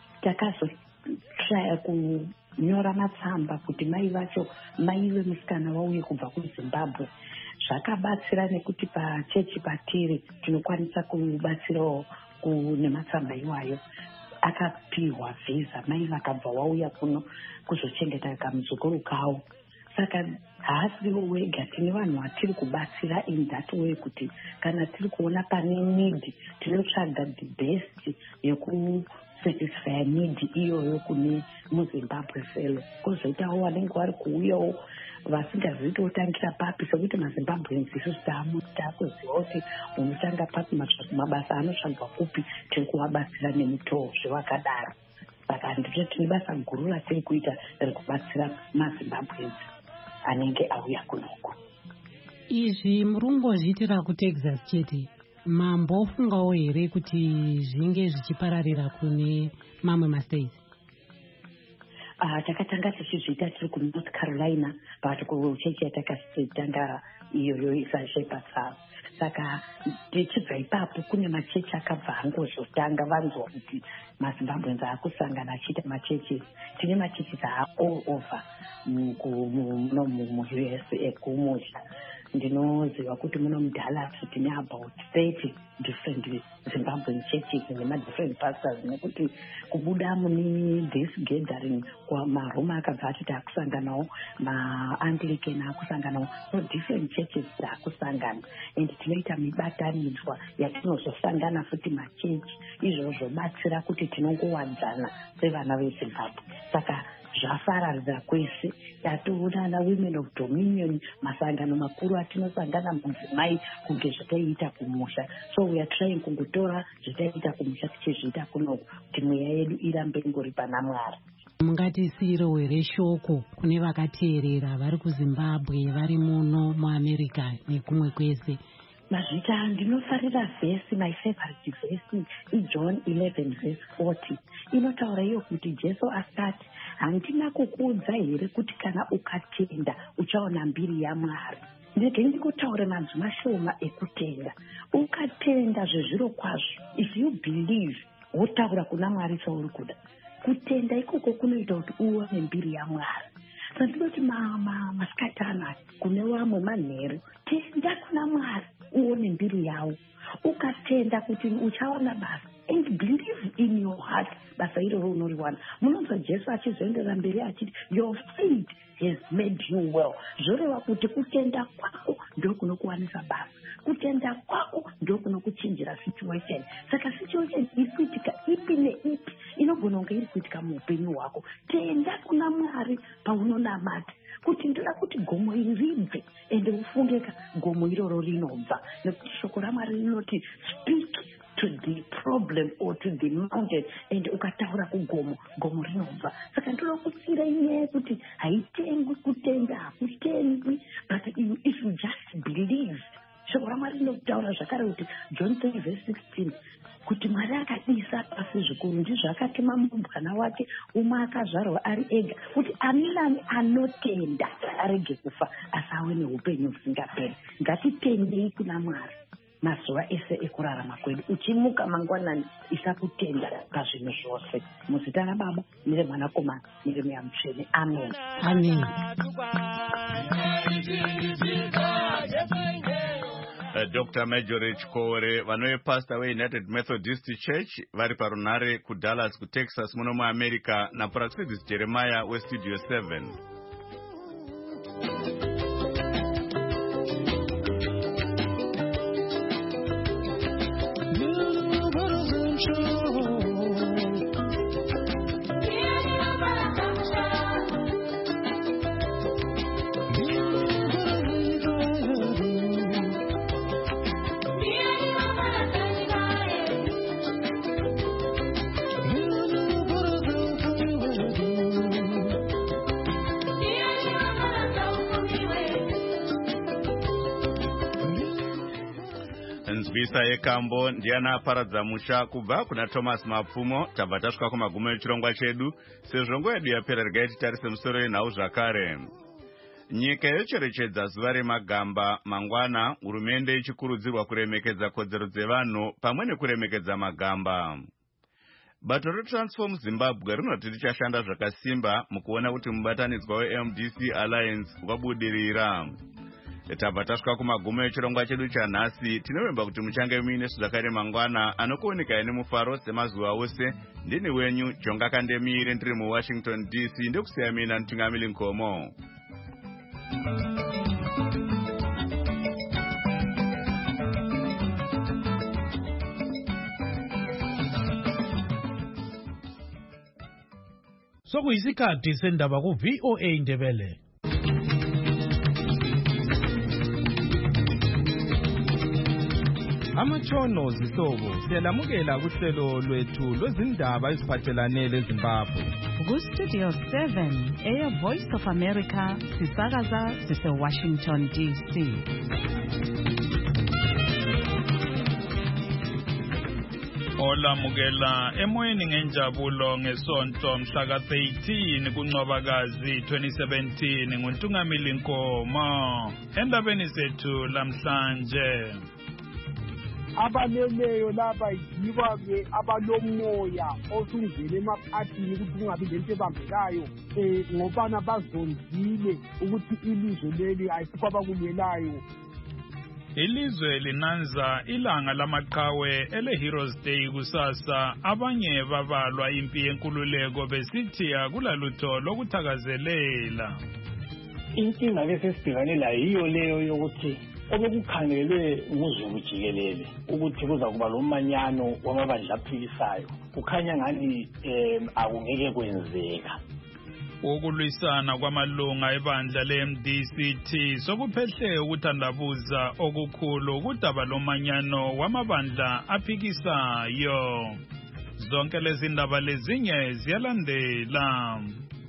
Takazotraya kunyora matsamba kuti mai vacho, mai vemusikana vauye kubva kuZimbabwe. Zvakabatsira nekuti pachechi patiri tinokwanisa kubatsirawo nematsamba iwayo. Akapiwa visa, mai vakabva wauya kuno kuzochengeta kamuzukuru kawo. Saka haasiwo wega, tine vanhu vatiri kubatsira in that way kuti kana tiri kuona pane need tinotsvaga the best satisfy need iyoyo kune muzimbabwe felo. Kozoitawo vanenge vari kuuyawo vasingazivi kuti otangira papi, sokuti mazimbabweans isu taakuziva kuti unotanga papi, mabasa anotsvagwa kupi, tiri kuvabatsira nemutoo zvevakadaro. Saka ndito tine basa guru ratiri kuita rekubatsira mazimbabweans anenge auya kunoku. Izvi murungozviitira kuTexas chete, mambofungawo here kuti zvinge zvichipararira kune mamwe mastates? Uh, takatanga tichizviita tiri kuNorth Carolina, but kuchechi yatakatanga iyoyo isashepatsava. Saka tichibva ipapo kune machechi akabva angozotanga vanzwa kuti mazimbabweans akusangana achiita machechi. Tine machechi all over mu-U S A kumusha. Ndinoziva kuti muno muDallas tine about thirty different Zimbabwean churches nema-different pastors, nekuti kubuda mune this gathering maroma akabva atiti akusanganawo, ma-Anglican akusanganawo, so different churches dzakusangana, and tinoita mibatanidzwa yatinozosangana futi machechi, izvo zvobatsira kuti tinongowadzana sevana veZimbabwe. Saka zvafararidza kwese, tatoonana women of dominion, masangano makuru atinosangana mudzimai kunge zvataita kumusha. So we are trying kungotora zvataita kumusha tichizviita kunoku kuti mweya yedu irambe ingori pana Mwari. Mungatisiro here shoko kune vakateerera vari kuZimbabwe, vari muno muAmerica nekumwe kwese? Mazvita ndinofarira vhesi, my favorite vhesi iJohn eleven verse forty. Inotaura iyo kuti Jesu asati, handina kukuudza here kuti kana ukatenda uchaona mbiri yaMwari. Ndege ndikotaura manzwi mashoma ekutenda. Ukatenda zvezviro kwazvo, if you believe, wotaura kuna Mwari sauri kuda. Kutenda ikoko kunoita kuti uone mbiri yaMwari. Sandinoti masikatana kune vamwe manheru, tenda kuna Mwari uone mbiri yawo. Ukatenda kuti uchaona basa, and believe in your heart, basa iroro unoriwana. Munonzwa Jesu achizoendera mberi achiti, your faith has made you well. Zvoreva kuti kutenda kwako ndio kunokuwanisa basa. Kutenda kwako ndio kunokuchinjira situation. Saka situation iri kuitika ipi neipi inogona kunge iri kuitika muupenyu hwako. Tenda kuna Mwari paunonamata kuti ndoda kuti gomo iri ribve, ende ufungeka gomo iroro rinobva. Nekuti shoko raMwari rinoti speak to the problem or to the mountain, and ukataura kugomo, gomo rinobva. Saka ndoda kutsira inyaya kuti haitengwi kutenda, hakutengwi, but if you just believe. Shoko raMwari rinotaura zvakare kuti John three verse sixteen, kuti Mwari akadisa pasi zvikuru, ndizvo akatema murumbwana wake umwe akazvarwa ari ega, kuti ani nani anotenda arege kufa asi ave neupenyu husingaperi. Ngatitendei kuna Mwari mazuva ese ekurarama kwedu, uchimuka mangwanani isakutenda pazvinhu zvose. Muzita raBaba nereMwanakomana nereMweya Mutsvene. Amen. Amen. Uh, Doctor Marjorie Chikore, vanowe pastor weUnited Methodist Church vari parunare kuDallas kuTexas muno muAmerica, naPraxidis Jeremiah weStudio seven. Nzwisa yekambo ndiana aparadza musha kubva kuna Thomas Mapfumo. Tabva tasvika kumagumo echirongwa chedu, sezvo nguva yedu yapera regai titarise musoro yenhau zvakare. Nyika yocherechedza zuva remagamba mangwana, hurumende ichikurudzirwa kuremekedza kodzero dzevanhu pamwe nekuremekedza magamba. Bato reTransform Zimbabwe rinoti richashanda zvakasimba mukuona kuti mubatanidzwa weM D C Alliance wabudirira. Tabva tasvika kumagumo echirongwa chedu chanhasi. Tinovimba kuti muchange muine zvakare mangwana anokuoneka nemufaro semazuva ose. Ndini wenyu Jonga Kandemire ndiri muWashington D C, ndikusiya mina Ntungamili Nkomo. Sokuyisikhathi sendaba ku V O A Indebele. Amatshono zihlobo siyalamukela kuhlelo lwethu lwezindaba eziphathelane leZimbabwe. Ku Studio seven eya Voice of America sisakaza sise Washington D C. Olamukela emoyeni ngenjabulo ngesonto mhla ka thirteen kuNcwabakazi twenty seventeen nguNtungamili Nkomo. Endabeni zethu lamhlanje abaleleyo laba yiba ke abalomoya osungene emaphathini ukuthi kungabi lento ebambekayo eh ngobana bazondile ukuthi ilizwe leli ayisikho abakumelayo. Ilizwe linanza ilanga lamaqhawe ele Heroes Day kusasa. Abanye babalwa impi yenkululeko besithi akulalutho lokuthakazelela. Inkinga lesesibhekane la yiyo leyo yokuthi obekukhangelwe nguzulu jikelele ukuthi kuza kuba lomanyano wamabandla aphikisayo kukhanya ngani em akungeke kwenzeka. Ukulwisana kwamalunga ebandla le-M D C T sokuphehle ukuthandabuza okukhulu kudaba lomanyano wamabandla aphikisayo. Zonke lezi ndaba lezinye ziyalandela.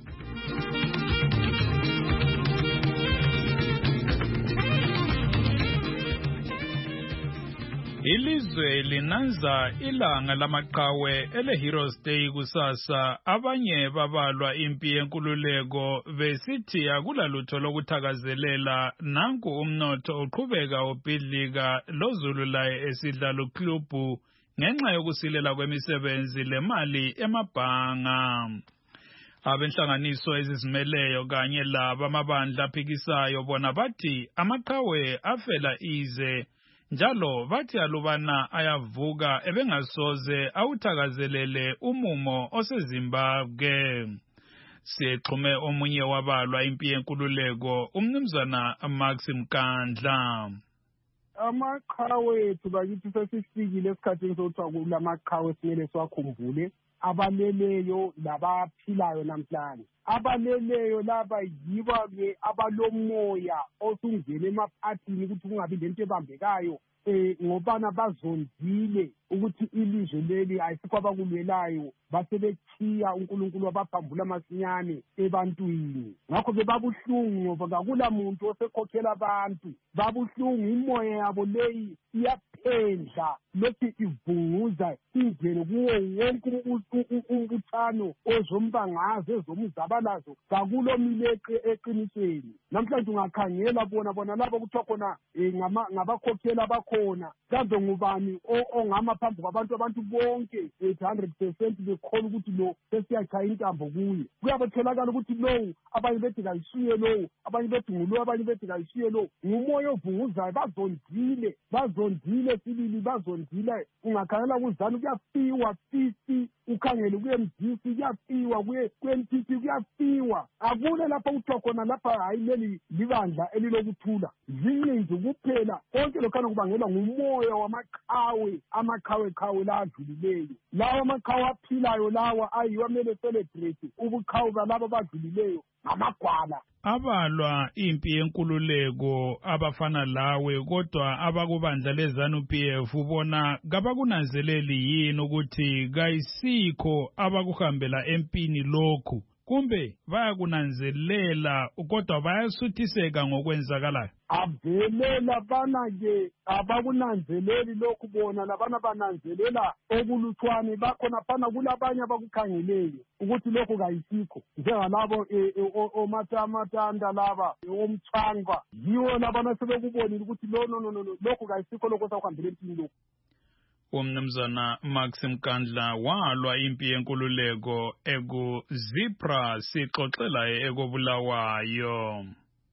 Ilizwe linanza ilanga lamaqhawe ele Heroes Day kusasa. Abanye babalwa impi yenkululeko besithi akulalutho lokuthakazelela. Nanku umnotho uqhubeka ubhidlika lozulu laye esidlala club ngenxa yokusilela kwemisebenzi lemali emabhanga. Abenhlanganiso ezizimeleyo kanye laba amabandla aphikisayo bona bathi amaqhawe afela ize njalo bathi alubana ayavuka ebengasoze awuthakazelele umumo oseZimbabwe. Sixhume omunye wabalwa impi yenkululeko umnumzana Max Mkandla. Amaqhawe ethu bakithi sesifikile esikhathini sokuthi kulamaqhawe simele siwakhumbule abaleleyo labaphilayo namhlanje. Abaleleyo laba yiba ke abalomoya osungene emaphathini ukuthi kungabi lento ebambekayo eh ngobana bazondile ukuthi ilizwe leli ayisikho abakumelayo basebethiya uNkulunkulu wabaphambula masinyane ebantwini. Ngakho ke babuhlungu ngoba akula muntu osekhokhela abantu. Babuhlungu imoya yabo leyi iyaphendla lokhu ivunguza ingene kuwo wonke umbuthano ozombangaze ezomzabalazo kakulomileqe eqinisweni. Namhlanje ungakhangela bona bona labo kuthiwa khona ngabakhokhela bakhona kambe ngubani ongama phambi kwabantu abantu bonke one hundred percent bekhola ukuthi lo sesiyachaya intambo kuye. Kuyabothelakala ukuthi lowu abanye bethi kayisuye lowu abanye bethi ngulo abanye bethi kayisuye lowu ngumoya ovunguzayo. Bazondile bazondile sibili bazondile. Ungakhangela kuzana kuyafiwa fifty ukhangele kuye mdisi kuyafiwa kuye N P P kuyafiwa. Akule lapha kuthiwa khona lapha hayi leli libandla elilokuthula zininzi kuphela konke lokhana kubangelwa ngumoya wamaqhawe amaqhawe qhawe la adlulileyo. Lawa amaqhawe aphilayo lawa ayiwa mele celebrate ubuqhawe balabo badlulileyo ngamagwala. Abalwa impi yenkululeko abafana lawe kodwa abakubandla leZANU P F ubona kabakunanzeleli yini ukuthi kayisikho abakuhambela empini lokhu kumbe bayakunanzelela kodwa bayasuthiseka ngokwenzakalayo? Avelela bana ke abakunanzeleli lokhu bona labana bananzelela okuluthwane bakhona phana kulabanye abakukhangeleyo ukuthi lokhu kayisikho njengalabo omathamatanda laba omthangwa yiwo labana sebekubonile ukuthi no no no lokhu kayisikho lokho sakuhambela empini lokhu. Umnumzana Max Mkandla walwa impi yenkululeko egu Zipra sixoxela ekobulawayo.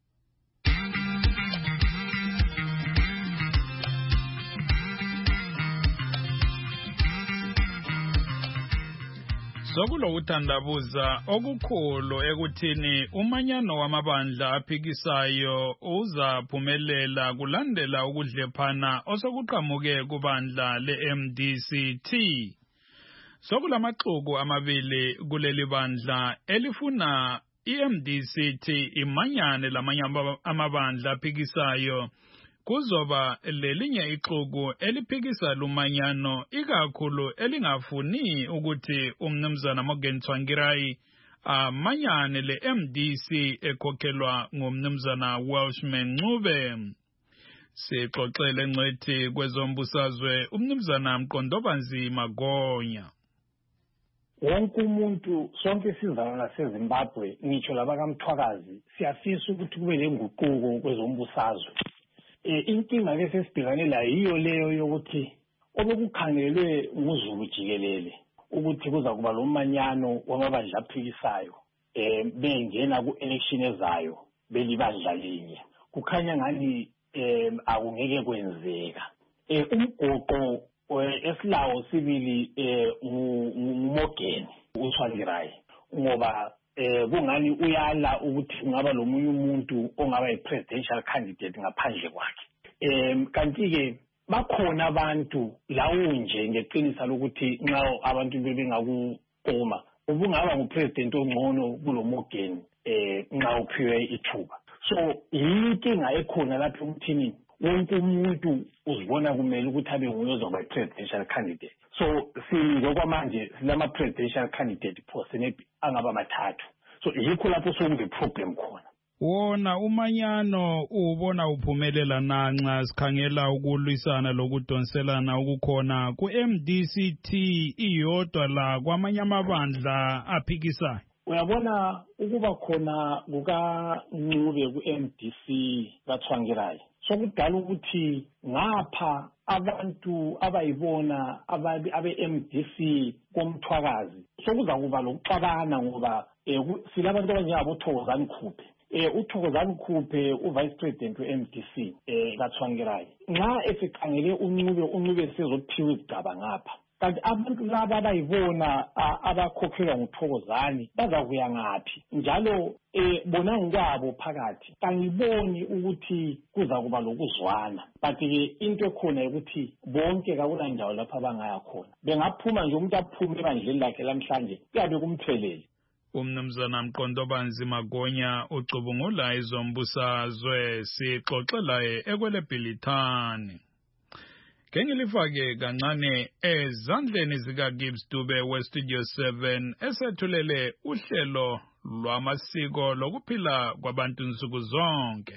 Sokulokuthandabuza okukhulu ekuthini umanyano wamabandla aphikisayo uzaphumelela kulandela ukudlephana osokuqhamuke kubandla le-M D C T. Sokulamaxuku amabili kuleli bandla elifuna i-M D C T imanyane lamanye amabandla aphikisayo kuzoba lelinye ixuku eliphikisa lumanyano ikakhulu elingafuni ukuthi umnumzana Morgan Tsvangirai amanyane le-M D C ekhokhelwa ngumnumzana Welshman Ncube. Sixoxele ngcwethi kwezombusazwe umnumzana Mqondobanzi Magonya. Wonke umuntu sonke isizalwane saseZimbabwe ngitsho labakamthwakazi siyafisa ukuthi kube lenguquko kwezombusazwe. Eh inkinga lesesibhekane la yiyo leyo yokuthi obekukhangelwe nguzulu jikelele ukuthi kuza kuba lomanyano wamabandla aphikisayo eh bengena ku-election ezayo belibandla linye. Kukhanya ngani eh akungeke kwenzeka. Eh umgoqo esilawo sibili eh uMorgan uTsvangirai ngoba eh kungani uyala ukuthi kungaba lomunye umuntu ongaba yi-presidential candidate ngaphandle kwakhe. Eh kanti ke bakhona abantu lawo nje ngeqinisa lokuthi nxa abantu bebengakukoma ubungaba ngupresident ongcono kulo Morgan eh nxa uphiwe ithuba. So yinkinga ekhona lapho ukuthini wonke umuntu uzibona kumele ukuthi abe nguye ozoba i-presidential candidate. So singokwamanje silama presidential candidate phose angaba mathathu. So yikho lapho sokude problem khona. Wona umanyano ubona uphumelela nanxa sikhangela ukulwisana lokudonselana ukukhona ku-M D C T iyodwa la kwamanye amabandla aphikisayo. Uyabona ukuba khona kukaNcube ku-M D C kaTsvangirai sokudala ukuthi ngapha abantu abayibona abe-M D C komthwakazi sokuza kuba lokuxabana ngoba silabantu abanjengabo Thokozani Khuphe. Eh uThokozani Khuphe uvice president we-M D C eh kaTsvangirai nxa esikhangele uNcube uNcube sezophiwa igaba ngapha. Kanti abantu laba abayibona abakhokhelwa nguThokozani bazakuya ngaphi njalo eh bona ngokwabo phakathi kangiboni ukuthi kuza kuba lokuzwana but ke into ekhona ukuthi bonke kakula ndawo lapha abangaya khona bengaphuma nje umuntu aphume ebandleni lakhe lamhlanje kuyabe kumphelele. Umnumzana Mqondobanzi Magonya ucubungula izombusazwe sixoxelaye ekwelebhilithani. Kengilifake kancane ezandleni zika Gibbs Dube we Studio seven esethulele uhlelo lwamasiko lokuphila kwabantu nsuku zonke.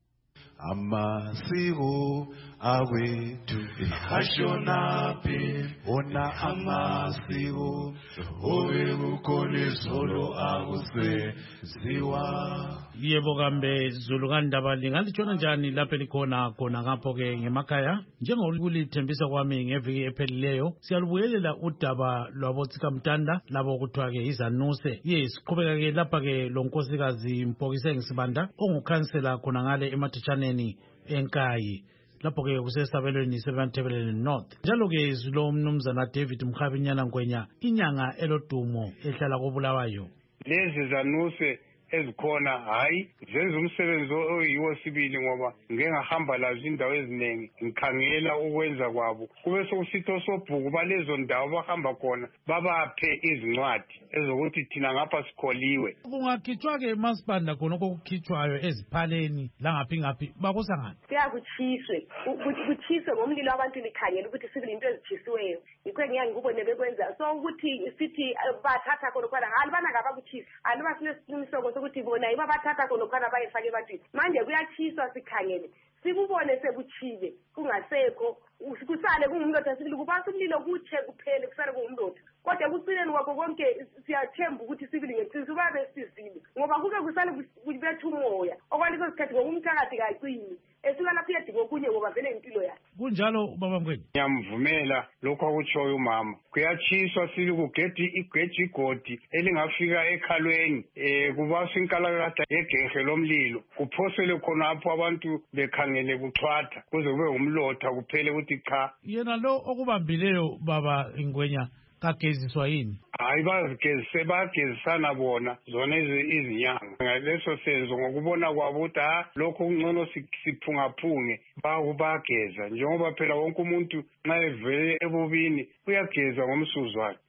Amasiko awethu ashonaphi ona amasiko obekukhona izolo akusenziwa. Yebo kambe Zulu kaNdaba ngalitshona njani lapho likhona khona ngapho ke ngemakhaya njengokulithembisa kwami ngeviki ephelileyo siyalubuyelela udaba lwabotsika Mtanda labo kuthiwa ke izanuse. Yes qhubeka ke lapha ke lo nkosikazi Mpokise Ngisibanda ongukhansela khona ngale emathishaneni enkayi lapho ke kusesabelweni seBanthebeleni North. Njalo ke Zulu mnumzana David Mkhabinyana Ngwenya inyanga elodumo ehlala koBulawayo. Lezi zanuse ezikhona hayi zenza umsebenzi oyiwo sibili ngoba ngeke ngahamba lazo indawo eziningi ngikhangela ukwenza kwabo kube sokusitho sobhuku balezo ndawo bahamba khona babaphe izincwadi ezokuthi thina ngapha sikholiwe. Kungakhitshwa ke masibanda khona okukhitshwayo eziphaleni la ngaphi ngaphi bakusa ngani kuyakuchiswe kuchiswe ngomlilo abantu likhangela ukuthi sibili into ezithisiweyo yikho ngiyani ngubone bekwenza so ukuthi sithi bathatha khona khona halibana ngabakuchisa aliba sinesimsoko ukuthi bona iba bathatha khona khona bayifake ebantwini manje kuyachiswa sikhangele sikubone sekuchibe kungasekho kusale kungumlotha sibili kubasa umlilo kutshe kuphele kusale kungumlotha kodwa kucineni kwakho konke siyathemba ukuthi sibili ngeqiniso babe sizile ngoba kuke kusale kubetha umoya okwaliko sikhathi ngokumthakathi kacini esuka lapho yedinga okunye ngoba vele impilo yakhe kunjalo baba Mngweni. Ngiyamvumela lokho akutshoyo umama kuyachiswa sili kugedi igeji igodi elingafika ekhalweni eh kubasa inkalakada yegehe lomlilo kuphosele khona apho abantu bekhangele kuchwatha kuze kube umlotha kuphele ukuthi cha. Yena lo okubambileyo baba Ngwenya kageziswa yini? Hayi bazigezise bagezisana bona zona izinyanga ngaleso senzo ngokubona kwabo ukuthi ha lokho kungcono siphungaphunge bakubageza njengoba phela wonke umuntu nxa evele ebubini uyageza ngomsuzwana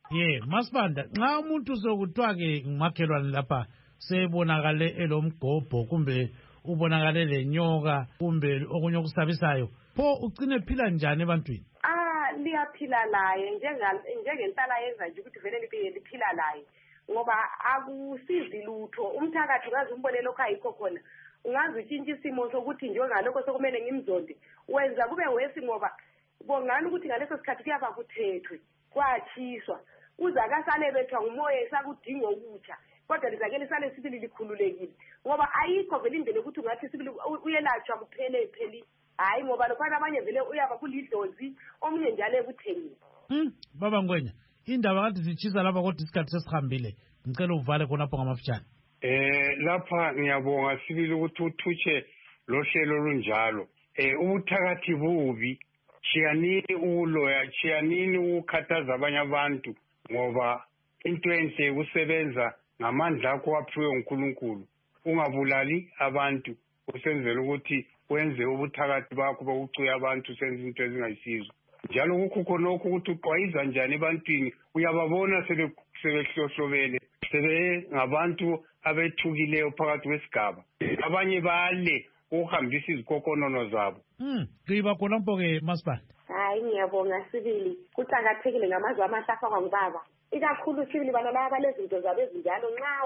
ye Masibanda nxa umuntu sokuthiwa ke ngumakhelwane lapha sebonakale elomgobho kumbe ubonakale lenyoka kumbe okunye okusabisayo pho ugcine phila njani ebantwini? Ah, liyaphila laye njengenhlala yenza nje ukuthi vele liphila laye ngoba akusizi lutho. Umthakathi ungaze umbone lokho ayikho khona, ungaze utshintshe isimo sokuthi njengalokho sokumele ngimzonde wenza kube wesi ngoba bongani ukuthi ngaleso sikhathi kuyaba kuthethwe kwachiswa uza kasale bethwa ngumoya esakudinga ukutsha kodwa lizakele sale sibili likhululekile ngoba ayikho vele indlela ukuthi ungathi sibili uyelatshwa kuphele pheli. Hayi ngoba lokhana abanye vele uyaba kulidlozi omunye njalo ekuthengile. Hmm, baba Ngwenya, indaba kade zichisa lapha kodwa isikhathi sesihambile. Ngicela uvale khonapho ngamafutshane. Eh lapha ngiyabonga sibili ukuthi uthutshe lo hlelo lunjalo. Eh ubuthakathi bubi. Chiyanini uloya, chiyanini ukukhathaza abanye abantu ngoba into enhle ukusebenza ngamandla akho waphiwe uNkulunkulu. Ungabulali abantu usenzela ukuthi wenze ubuthakathi bakho bokucuya abantu senze into ezingayisizo. Njalo kukho khonokho ukuthi uqwayiza njani ebantwini uyababona sebe sebehlohlobele sebe ngabantu abethukileyo phakathi kwesigaba. Abanye bale ukuhambisa izikokonono zabo. Hmm, kuyiba khonapho ke Masibanda. Hayi ngiyabonga sibili. Kuqhakathekile ngamazwi amahle afakwa ngubaba. Ikakhulu sibili bana laba lezinto zabo ezinjalo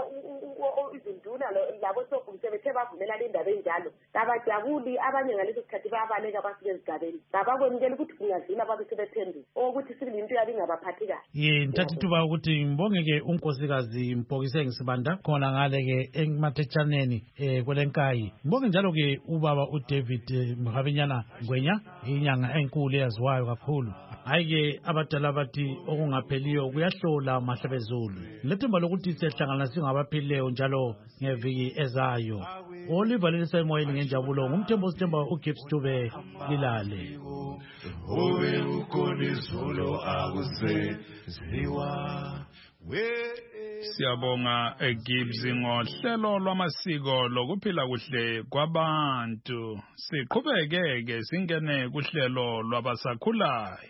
nxa izinduna labo sokubise bethe bavumelana indaba enjalo. Abajabuli abanye ngaleso sikhathi bayabaleka basuke ezigabeni. Abakwemukela ukuthi kungazina babe sebephendula. Ukuthi sibili into yabi ngabaphathi kahle. Ye ntatha ithuba ukuthi ngibongeke unkosikazi Mpokise Ngisibanda khona ngale ke engimathetshaneni eh kwelenkayi. Ngibonge njalo ke ubaba uDavid Mhabenyana Ngwenya inyanga enkulu eyaziwayo kakhulu. Hayi ke abadala bathi okungapheliyo kuyahlola mahlabezulu. Lethemba lokuthi siyahlangana singabaphilileyo njalo ngeviki ezayo. Oliver lelisa emoyeni ngenjabulo ngumthembo sithemba uGibbs Dube lilale. Owe ukonizolo akuse ziwa. Siyabonga eGibbs ngohlelo lwamasiko lokuphila kuhle kwabantu. Siqhubekeke singene kuhlelo lwabasakhulayo.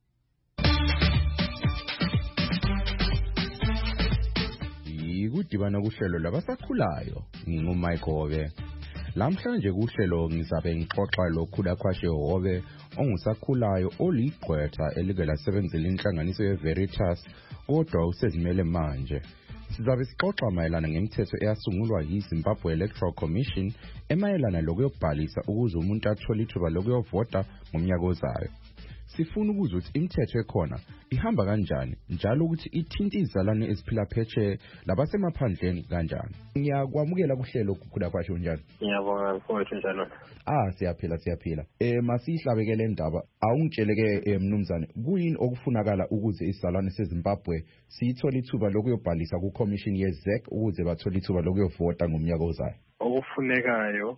Kudibana kuhlelo labasakhulayo nginguMichael. Lamhlanje kuhlelo ngizabe ngixoxa lokhula kwashe Hobe ongusakhulayo oligqwetha elike lasebenzela inhlanganiso yeVeritas kodwa usezimele manje. Sizabe sixoxa mayelana ngemithetho eyasungulwa yiZimbabwe Electoral Commission emayelana lokuyobhalisa ukuze umuntu athole ithuba lokuyovota ngomnyaka ozayo. Sifuna ukuzwa ukuthi imithetho ekhona ihamba kanjani njalo ukuthi ithinta izalwane eziphila phetshe labasemaphandleni kanjani. Ngiyakwamukela kuhlelo ukukhula kwasho njalo. Ngiyabonga mfowethu njalo. Ah siyaphila siyaphila. Eh masihlabeke le ndaba awungitsheleke mnumzane kuyini okufunakala ukuze izalwane seZimbabwe siyithola ithuba lokuyobhalisa ku commission ye Z E C ukuze bathole ithuba lokuyovota ngomnyaka ozayo. Okufunekayo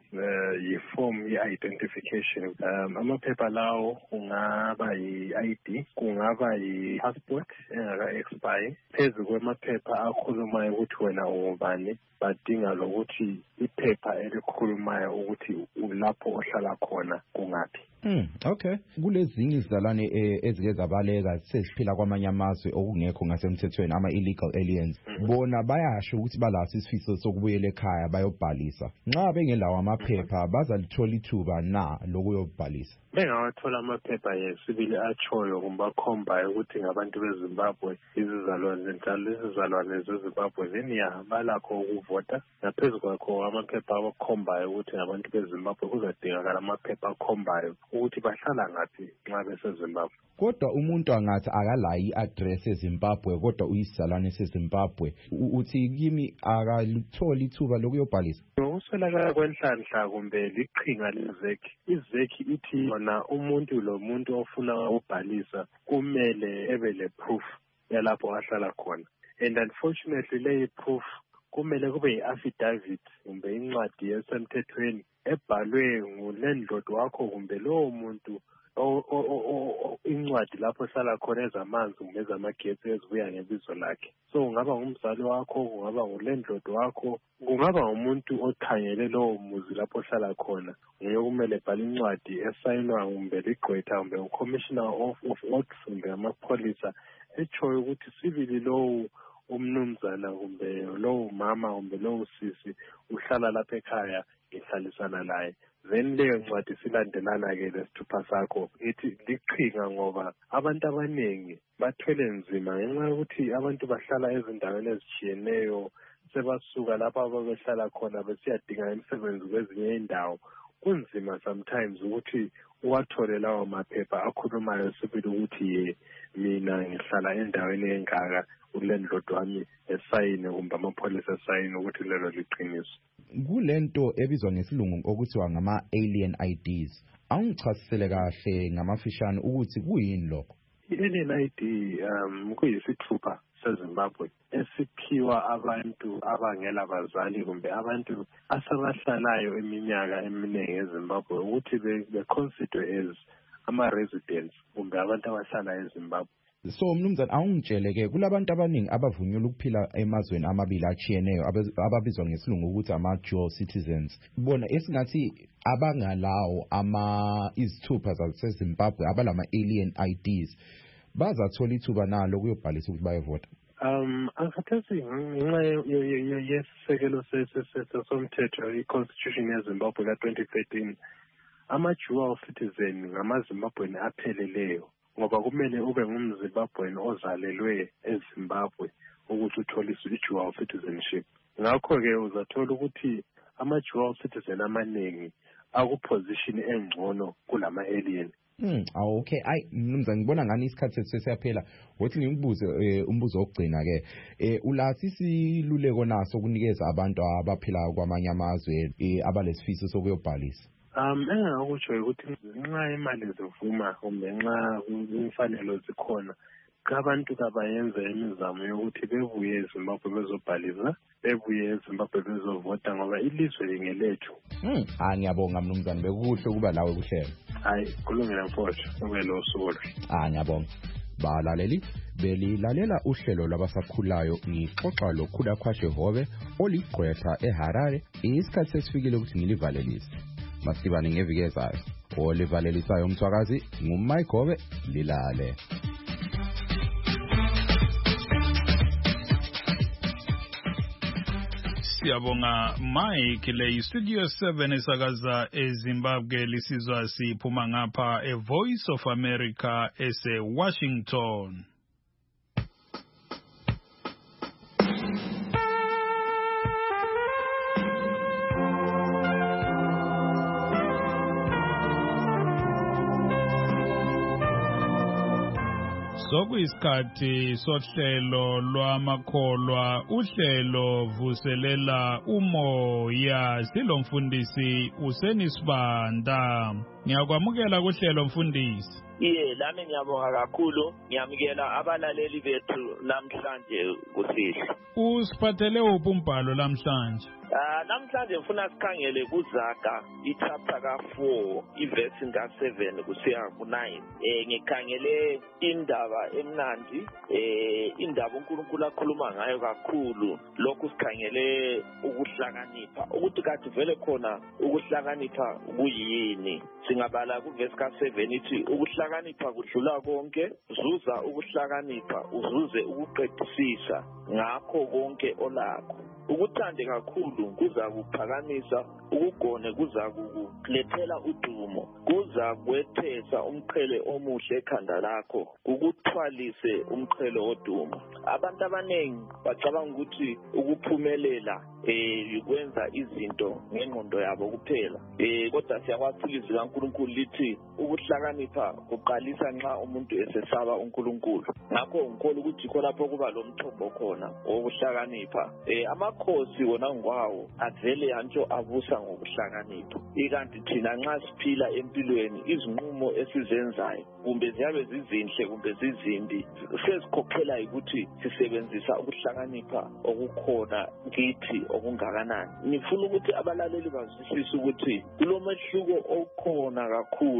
yiform ye-identification. Um, amaphepha lawo ungaba yi-I D, kungaba yi-passport engaka-expire. Phezu kwemaphepha akhulumayo ukuthi wena ungubani, badinga lokuthi iphepha elikhulumayo ukuthi ulapho ohlala khona kungaphi. Hmm, okay. Kulezinye izalwane ezike zabaleka seziphila kwamanye amazwe okungekho ngasemthethweni ama illegal aliens. Bona bayasho ukuthi balaso isifiso sokubuyela ekhaya bayobhalisa. Nxa bengelawo amaphepha bazalithola ithuba na lokuyobhalisa. Bengawathola amaphepha yesibili achoyo kumbakhombayo ukuthi ngabantu beZimbabwe izizalwane zenhlalo izizalwane zeZimbabwe zeniyahamba lakho ukuvota. Naphezu kwakho amaphepha akhombayo ukuthi ngabantu beZimbabwe kuzadingakala amaphepha akhombayo ukuthi bahlala ngaphi nxa beseZimbabwe. Kodwa umuntu angathi akala i-address eZimbabwe kodwa uyisizalwane seZimbabwe uthi kimi akalithola ithuba lokuyobhalisa. Ukuswelakala kwenhlanhla kumbe liqhinga lezeki. Izeki ithi yona umuntu lo muntu ofuna ukubhalisa kumele ebe le proof yalapho ahlala khona. And unfortunately leyi proof kumele kube yi-affidavit kumbe incwadi esemthethweni ebhalwe ngulendlodi wakho kumbe lowo muntu incwadi lapho ehlala khona ezamanzi kumbe ezamagetsi ezibuya ngebizo lakhe. So kungaba ngumzali wakho, kungaba ngulendlodi wakho, kungaba ngumuntu okhangele lowo muzi lapho ohlala khona. Nguye kumele ebhale incwadi esayinwa kumbe ligqwetha kumbe uCommissioner of of Oaths kumbe amapholisa echoyo ukuthi sibili lowo umnumzana kumbe lowo mama kumbe lowo sisi uhlala lapha ekhaya ngihlalisana naye. Then leyo ncwadi silandelana-ke lesithupha sakho ithi liqhinga ngoba abantu abaningi bathwele nzima ngenxa yokuthi abantu bahlala ezindaweni ezitshiyeneyo, sebasuka lapha ababehlala khona besiyadinga imisebenzi kwezinye indawo. Kunzima sometimes ukuthi uwathole lawo maphepha akhulumayo sibili ukuthi ye mina ngihlala endaweni engaka, ulandlord wami esayine kumbe amapholisa esayine ukuthi lelo liqiniso. Kulento ebizwa ngesilungu okuthiwa ngama-alien I Ds. Awungichasisele kahle ngamafishane ukuthi kuyini lokho? I-alien I D um kuyisithupha seZimbabwe esiphiwa abantu abangela bazali kumbe abantu asebahlalayo iminyaka eminingi eZimbabwe ukuthi be-consider as ama-residents kumbe abantu abahlala eZimbabwe. So mnumzane awungitshele-ke kulabantu abaningi abavunyelwa ukuphila emazweni amabili achiyeneyo ababizwa ngesilungu ukuthi ama-dual citizens. Bona esingathi abangalawo ama izithupha zaseZimbabwe abalama-alien I Ds bazathola ithuba nalo kuyobhalisa ukuthi bayevota. Um, angikhathesi ngenxa yesisekelo somthetho i-Constitution yeZimbabwe ka-twenty thirteen, ama-dual citizen ngamaZimbabweni apheleleyo ngoba kumele ube ngumZimbabweni ozalelwe eZimbabwe ukuthi uthole i-dual citizenship. Ngakho-ke uzathola ukuthi ama-dual citizen amaningi akuposition engcono kulama-alien. Hmm, okay. Ay mnumzane ngibona ngani isikhathi sethu sesiyaphela. Wothi ngibuze umbuzo ogcina ke. Eh ulathi siluleko naso kunikeza abantu abaphila kwamanye amazwe abalesifiso sokuyobhalisa. Um engakutsho ukuthi nxa imali zivuma kumbe nxa imfanelo zikhona abantu kabayenze imizamo yokuthi bebuye eZimbabwe bezobhalisa, bebuye eZimbabwe bezovota ngoba ilizwe lingelethu. Hmm, ah ngiyabonga mnumzane bekuhle kuba lawe kuhlelo. Hayi kulungile mfowethu ube lo suku. Ah ngiyabonga. Balaleli belilalela uhlelo lwabasakhulayo ngixoxa lokhula khwashe Hobe oligqwetha eHarare. Isikhathi sesifikile ukuthi ngilivalelise. Masibane ngeviki ezayo. Olivalelisayo umthwakazi nguMike Hobe lilale. Siyabonga Mike le Studio seven esakaza eZimbabwe lisizwa siphuma ngapha e Voice of America ese Washington. Sokuyisikhathi sohlelo lwamakholwa uhlelo vuselela umoya silomfundisi usenisibanda. Ngiyakwamukela kuhlelo mfundisi. Iye lami ngiyabonga kakhulu, ngiyamukela abalaleli bethu namhlanje kusihle. Usiphathele uphi umbhalo namhlanje? Ah namhlanje ngifuna sikhangele kuZaga ichapter ka four iverse ka seven kusiya ku nine. Eh ngikhangele indaba emnandi, eh indaba uNkulunkulu akhuluma ngayo kakhulu, lokhu sikhangele ukuhlakanipha. Ukuthi kathi vele khona ukuhlakanipha kuyini? Singabala ku verse ka seven ithi ukuhlakanipha kudlula konke, zuza ukuhlakanipha uzuze ukuqedisisa ngakho konke olakho. Ukuthande kakhulu kuza kuphakamisa, ukugone kuza kukulethela udumo, kuza kwethesa umqhele omuhle ekhanda lakho, ukuthwalise umqhele odumo. Abantu abanengi bacabanga ukuthi ukuphumelela eh ukwenza izinto ngengqondo yabo kuphela. Eh kodwa siyakwathulisa kaNkulunkulu lithi ukuhlakanipha kuqalisa nxa umuntu esesaba uNkulunkulu. Ngakho ngikholwa ukuthi khona lapho kuba lo mthombo khona wokuhlakanipha. Eh amakhosi wona ngwawo avele antsho abusa ngokuhlakanipha. Ikanti thina nxa siphila empilweni izinqumo esizenzayo kumbe ziyabe zizinhle kumbe zizimbi sesikhokhela ukuthi sisebenzisa ukuhlakanipha okukhona kithi okungakanani. Ngifuna ukuthi abalaleli bazwisise ukuthi kulomehluko okhona kakhulu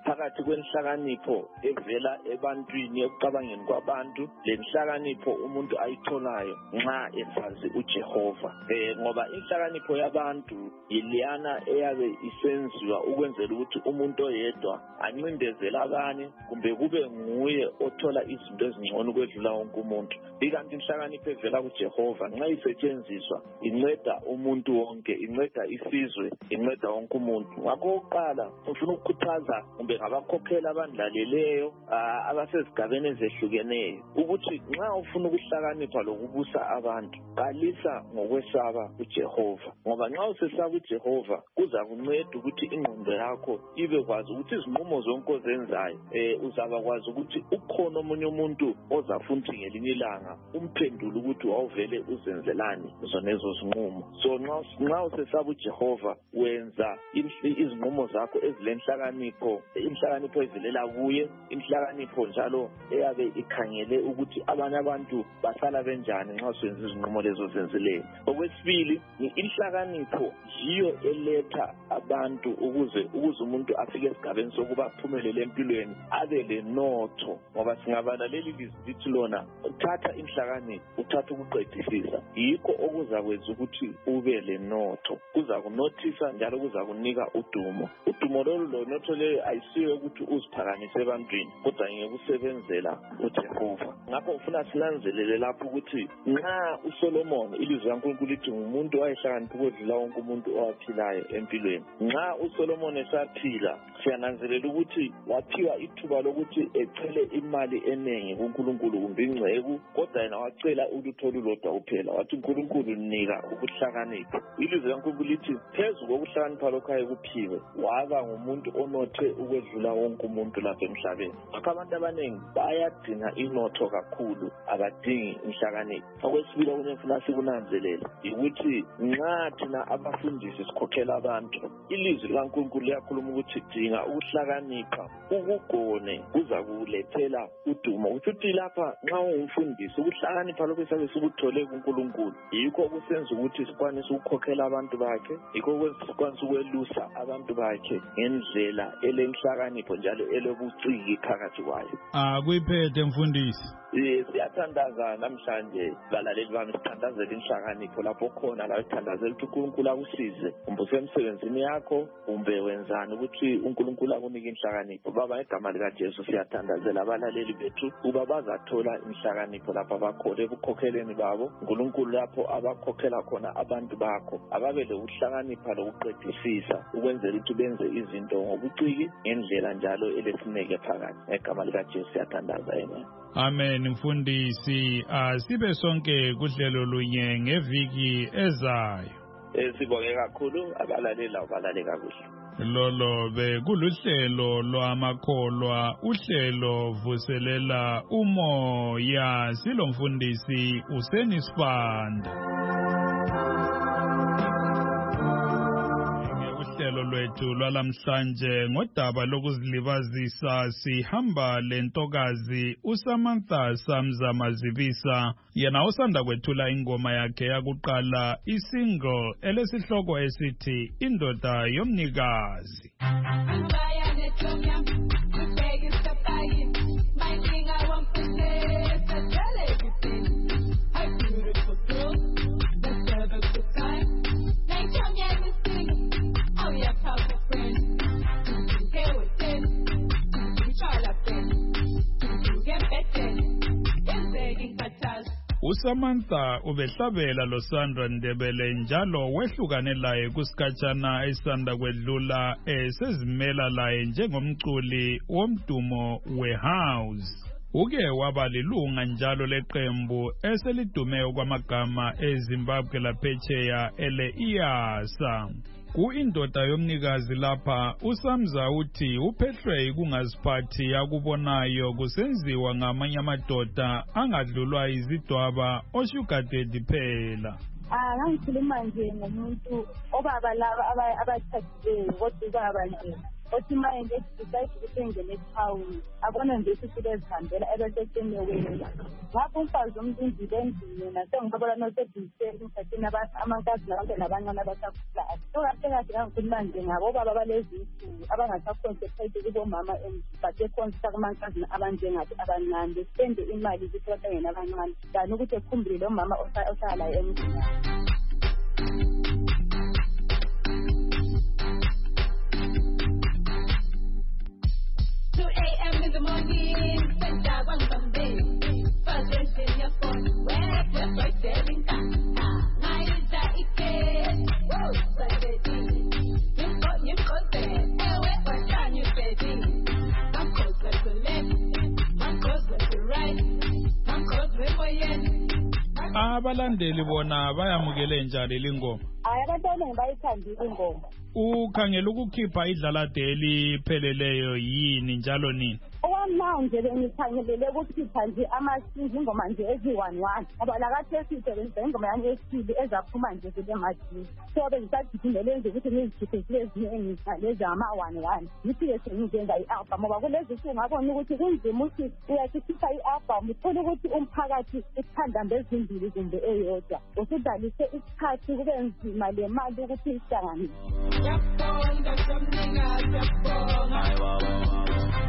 phakathi kwenhlakanipho evela ebantwini ekucabangeni kwabantu lenhlakanipho umuntu ayitholayo nxa esazi uJehova. Eh ngoba inhlakanipho yabantu iliyana eyabe isenziwa ukwenzela ukuthi umuntu oyedwa ancindezela abanye kumbe kube nguye othola izinto ezingcono kwedlula wonke umuntu. Ikanti inhlakanipho evela kuJehova nxa isetshenziswa inceda umuntu wonke, inceda isizwe, inceda wonke umuntu. Ngakho uqala ufuna ukukhuthaza kumbe ngabakhokhela abandlaleleyo abasezigabeni ezehlukeneyo ukuthi nxa ufuna ukuhlakanipha lokubusa abantu qalisa ngokwesaba uJehova, ngoba nxa usesaba uJehova kuza kunceda ukuthi ingqondo yakho ibe kwazi ukuthi izinqumo zonke ozenzayo eh uzaba kwazi ukuthi ukhona omunye umuntu ozafuna ngelinye ilanga umphendula ukuthi wawuvele uzenzelani zonezo zinqumo. So nxa nxa usesaba uJehova wenza izinqumo zakho ezilenhlakanipho, inhlakanipho ezilela kuye, inhlakanipho njalo eyabe ikhangele ukuthi abanye abantu basala benjani nxa usenza izinqumo lezo zenzileyo. Okwesibili, inhlakanipho yiyo eletha abantu ukuze ukuze umuntu afike esigabeni sokuba aphumelele empilweni abe lenotho, ngoba singabala leli lizithi lona uthatha inhlakanipho uthatha ukuqedisisa, yikho okuza kwenza ukuthi ube lenotho, kuza kunothisa njalo kuza kunika udumo. Udumo lolu lonotho leyo ayisiyo ukuthi uziphakamise ebantwini kodwa ngekusebenzela uJehova. Ngakho ufuna sinanzelele lapho ukuthi nxa uSolomon ilizwi laNkulunkulu lithi umuntu wayehlakanipha ukudlula wonke umuntu owaphilayo empilweni. Nxa uSolomon esaphila siyananzelela ukuthi waphiwa ithuba lokuthi echele imali eningi kuNkulunkulu kumbe ingceku, kodwa yena wacela ulutho olulodwa kuphela, wathi uNkulunkulu nika ukuhlakanipha. Ilizwi laNkulunkulu lithi phezu kokuhlakanipha lokho ayekuphiwe waba ngumuntu onothe ukwedlula wonke umuntu lapha emhlabeni. Ngakho abantu abaningi bayadinga inotho kakhulu, abadingi inhlakanipho. Okwesibili okunye ngifuna sikunanzelele ukuthi nxa thina abafundisi sikhokhela abantu, ilizwi laNkulunkulu liyakhuluma ukuthi dinga ukuhlakanipha, ukugone kuza kulethela udumo. Ukuthi lapha nxa ungumfundisi ukuhlakanipha lokho esabe sikuthole kuNkulunkulu yikho okusenza ukuthi sikwanise ukukhokhela abantu bakhe, yikho okwenza sikwanise ukwelusa abantu bakhe ngendlela elenhlakanipho njalo elobuciki phakathi kwayo. Ah kuyiphethe mfundisi. Eh siyathandaza namhlanje balaleli bami, sithandazela inhlakanipho lapho khona la sithandazela ukuthi uNkulunkulu akusize kumbe usemsebenzini yakho kumbe wenzani ukuthi uNkulunkulu akunike inhlakanipho. Baba egama lika Jesu siyathandazela abalaleli bethu kuba bazathola inhlakanipho lapha abakhole ebukhokheleni babo. uNkulunkulu lapho abakhokhela khona abantu bakho ababe lokuhlakanipha lokuqedisisa ukwenzela ukuthi benze izinto ngobuciki ngendlela njalo elesineke phakathi. Egama lika Jesu siyathandaza. Amen. Amen mfundisi. Asibe sonke kuhlelo lunye ngeviki ezayo. Eh sibonge kakhulu abalalela abalaleka kuhle. Lolo bekuluhlelo lwamakholwa, uhlelo vuselela umoya, silomfundisi uSenisibanda. Uhlelo lwethu lwalamhlanje ngodaba lokuzilibazisa sihamba lentokazi uSamantha Samza Mazibisa, yena osanda kwethula ingoma yakhe yakuqala isingle elesihloko esithi Indoda Yomnikazi. uSamantha ubehlabela loSandra Ndebele njalo wehlukane laye kusikhatshana esanda kwedlula esezimela laye njengomculi womdumo wehouse. Uke waba lilunga njalo leqembu eselidume kwamagama eZimbabwe laphetsheya ele iyasa. Ku-Indoda Yomnikazi lapha uSamza uthi uphehlwe kungaziphathi yakubonayo kusenziwa ngamanye amadoda angadlulwa izidwaba osugar daddy phela. Ah ngikhuluma nje ngomuntu obaba laba abathathileyo kodwa ubaba nje othi uma engedicide ukuthi engene ethawuni akona nje ukuthi ezihambela ebesesenewela ngapho umfazi omlindile endlini yena sengibabona nosebhiseni umkhathini amankazi nabantu nabancane abasakhulayo sokahlekahle kangikhuluma nje ngabo baba balezi insuku abangasaconcentrate kubomama basekhonsa kumankazini abanjengathi abancane besipende imali ukuthi bahlangene abancane kanti ukuthi ekhumbule lo mama ohlala layo emzini two a.m. in the morning, spend time on Bombay. First in your phone, where the boy selling car. Now is that it? Woo, baby. You go, you go there. Hey, where what time you ready? I'm close like the left, I'm close like the right, I'm close with my end. Abalandeli bona bayamukele njani lingoma? Hayi abantwana ngibayithandile ingoma. Ukhangela ukukhipha idlaladeli ipheleleyo yini njalo nini? Okwamanje bengikhangelele ukukhipha nje amasinzi ingoma nje eziyi-one one ngoba lakathe sisebenzisa ingoma yami esibili ezaphuma nje kule majini so bengisagijimele nje ukuthi ngizikhiphe zile eziningi lezi ama-one one ngifike sengizenza i-album ngoba kulezi nsuku ngabona ukuthi kunzima ukuthi uyasikhipha i-album uthole ukuthi umphakathi ithanda mbezimbili kumbe eyodwa usudalise isikhathi kube nzima le mali ukuthi ihlanganise. Yapon, something else, Yapon.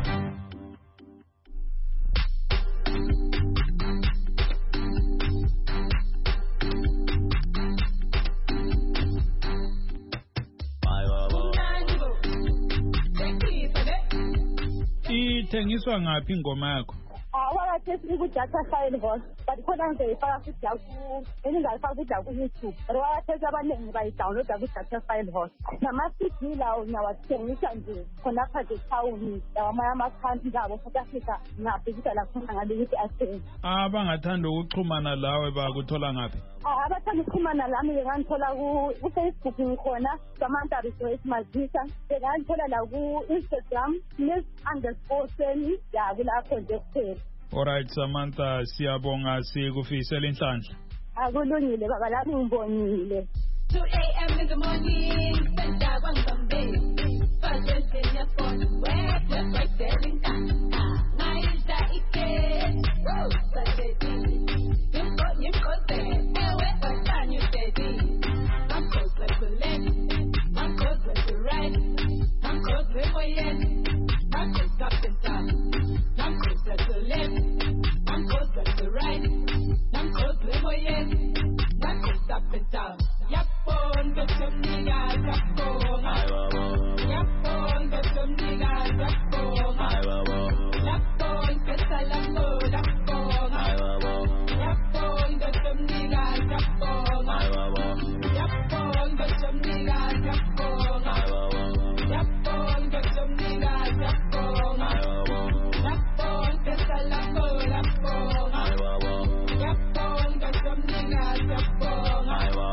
Ithengiswa ngaphi ingoma yakho? Awakathi sikudata file host but khona ngiyifaka futhi la ku engingayifaka futhi la ku YouTube but wakathi abaningi bayidownloada ku data file host nama-C D lawo nyawathengisa nje khona phakathi ethawuni lawamanye amakhanti ngabo South Africa ngabhekisa la khona ngabe ukuthi athenge. Abangathanda ukuxhumana lawe bakuthola ngaphi? Abathanda ukuxhumana lami ngangithola ku Facebook ngikhona Samantha Rejoice Mazisa ngangithola la ku Instagram miss underscore seni ya kulapho nje kuphela. Alright Samantha, siyabonga sikufisela inhlanhla. Akulungile baba lami ngibonile. two a.m. in the morning, spend time on Bombay. First in your phone, where the boy selling car. Now is that it? Woo, baby. You go, you go there. Hey, where what time you ready? I'm close like the left, I'm close like the right, I'm close with my end. I'm close up and down, I'm close like the left, I'm close like the right, I'm close with my end. I'm close up and down. Yapon, get some niggas, Yapon. Yapon, get some niggas, Yapon. Yapon, get salambo, Yapon. Yapon, get some niggas, Yapon. Yapon, get some niggas, Yapon. Yapon, get some niggas, Yapon. Yapon, get salambo, Yapon. Yapon, get some niggas, Yapon.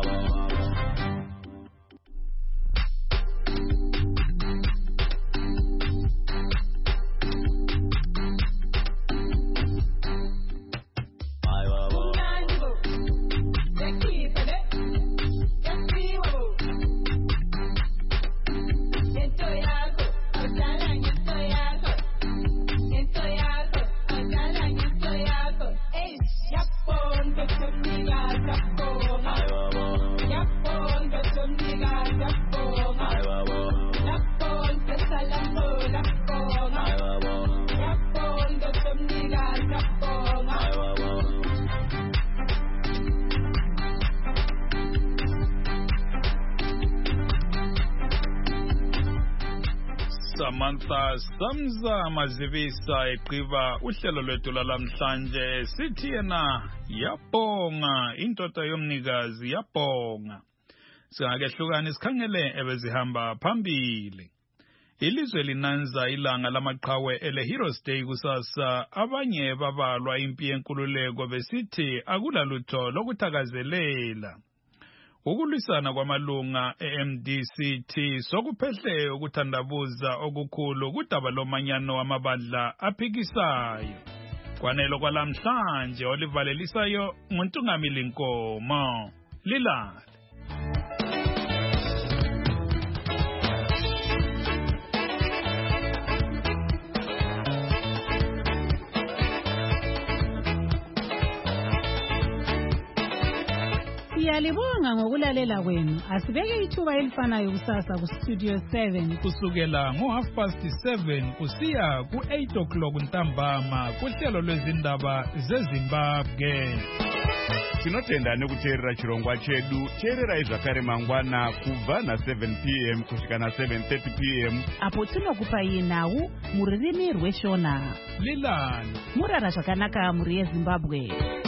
Samantha Samza Mazivisa eqiva uhlelo lwethu lalamhlanje sithi yena yabonga indoda yomnikazi yabonga. Singakehlukana isikhangele ebezihamba phambili. Ilizwe linanza ilanga lamaqhawe ele Heroes Day kusasa, abanye babalwa impi yenkululeko besithi akulalutho lokuthakazelela. Ukulwisana kwamalunga e-M D C T sokuphehle ukuthandabuza okukhulu kudaba lomanyano wamabandla aphikisayo. Kwanelo kwalamhlanje olivalelisayo nguNtungamili Nkomo. Lilale. Siyalibonga ngokulalela kwenu. Asibeke ithuba elifanayo kusasa ku-Studio seven. Kusukela ngo-half past seven kusiya ku-eight o'clock ntambama kuhlelo lwezindaba zeZimbabwe. Tinotenda nekuteerera chirongwa chedu. Teererai zvakare mangwana kubva na-seven p m kusvika na-seven thirty p m apo tinokupai nhau muririmi rweshona. Lilani murara zvakanaka muri yeZimbabwe.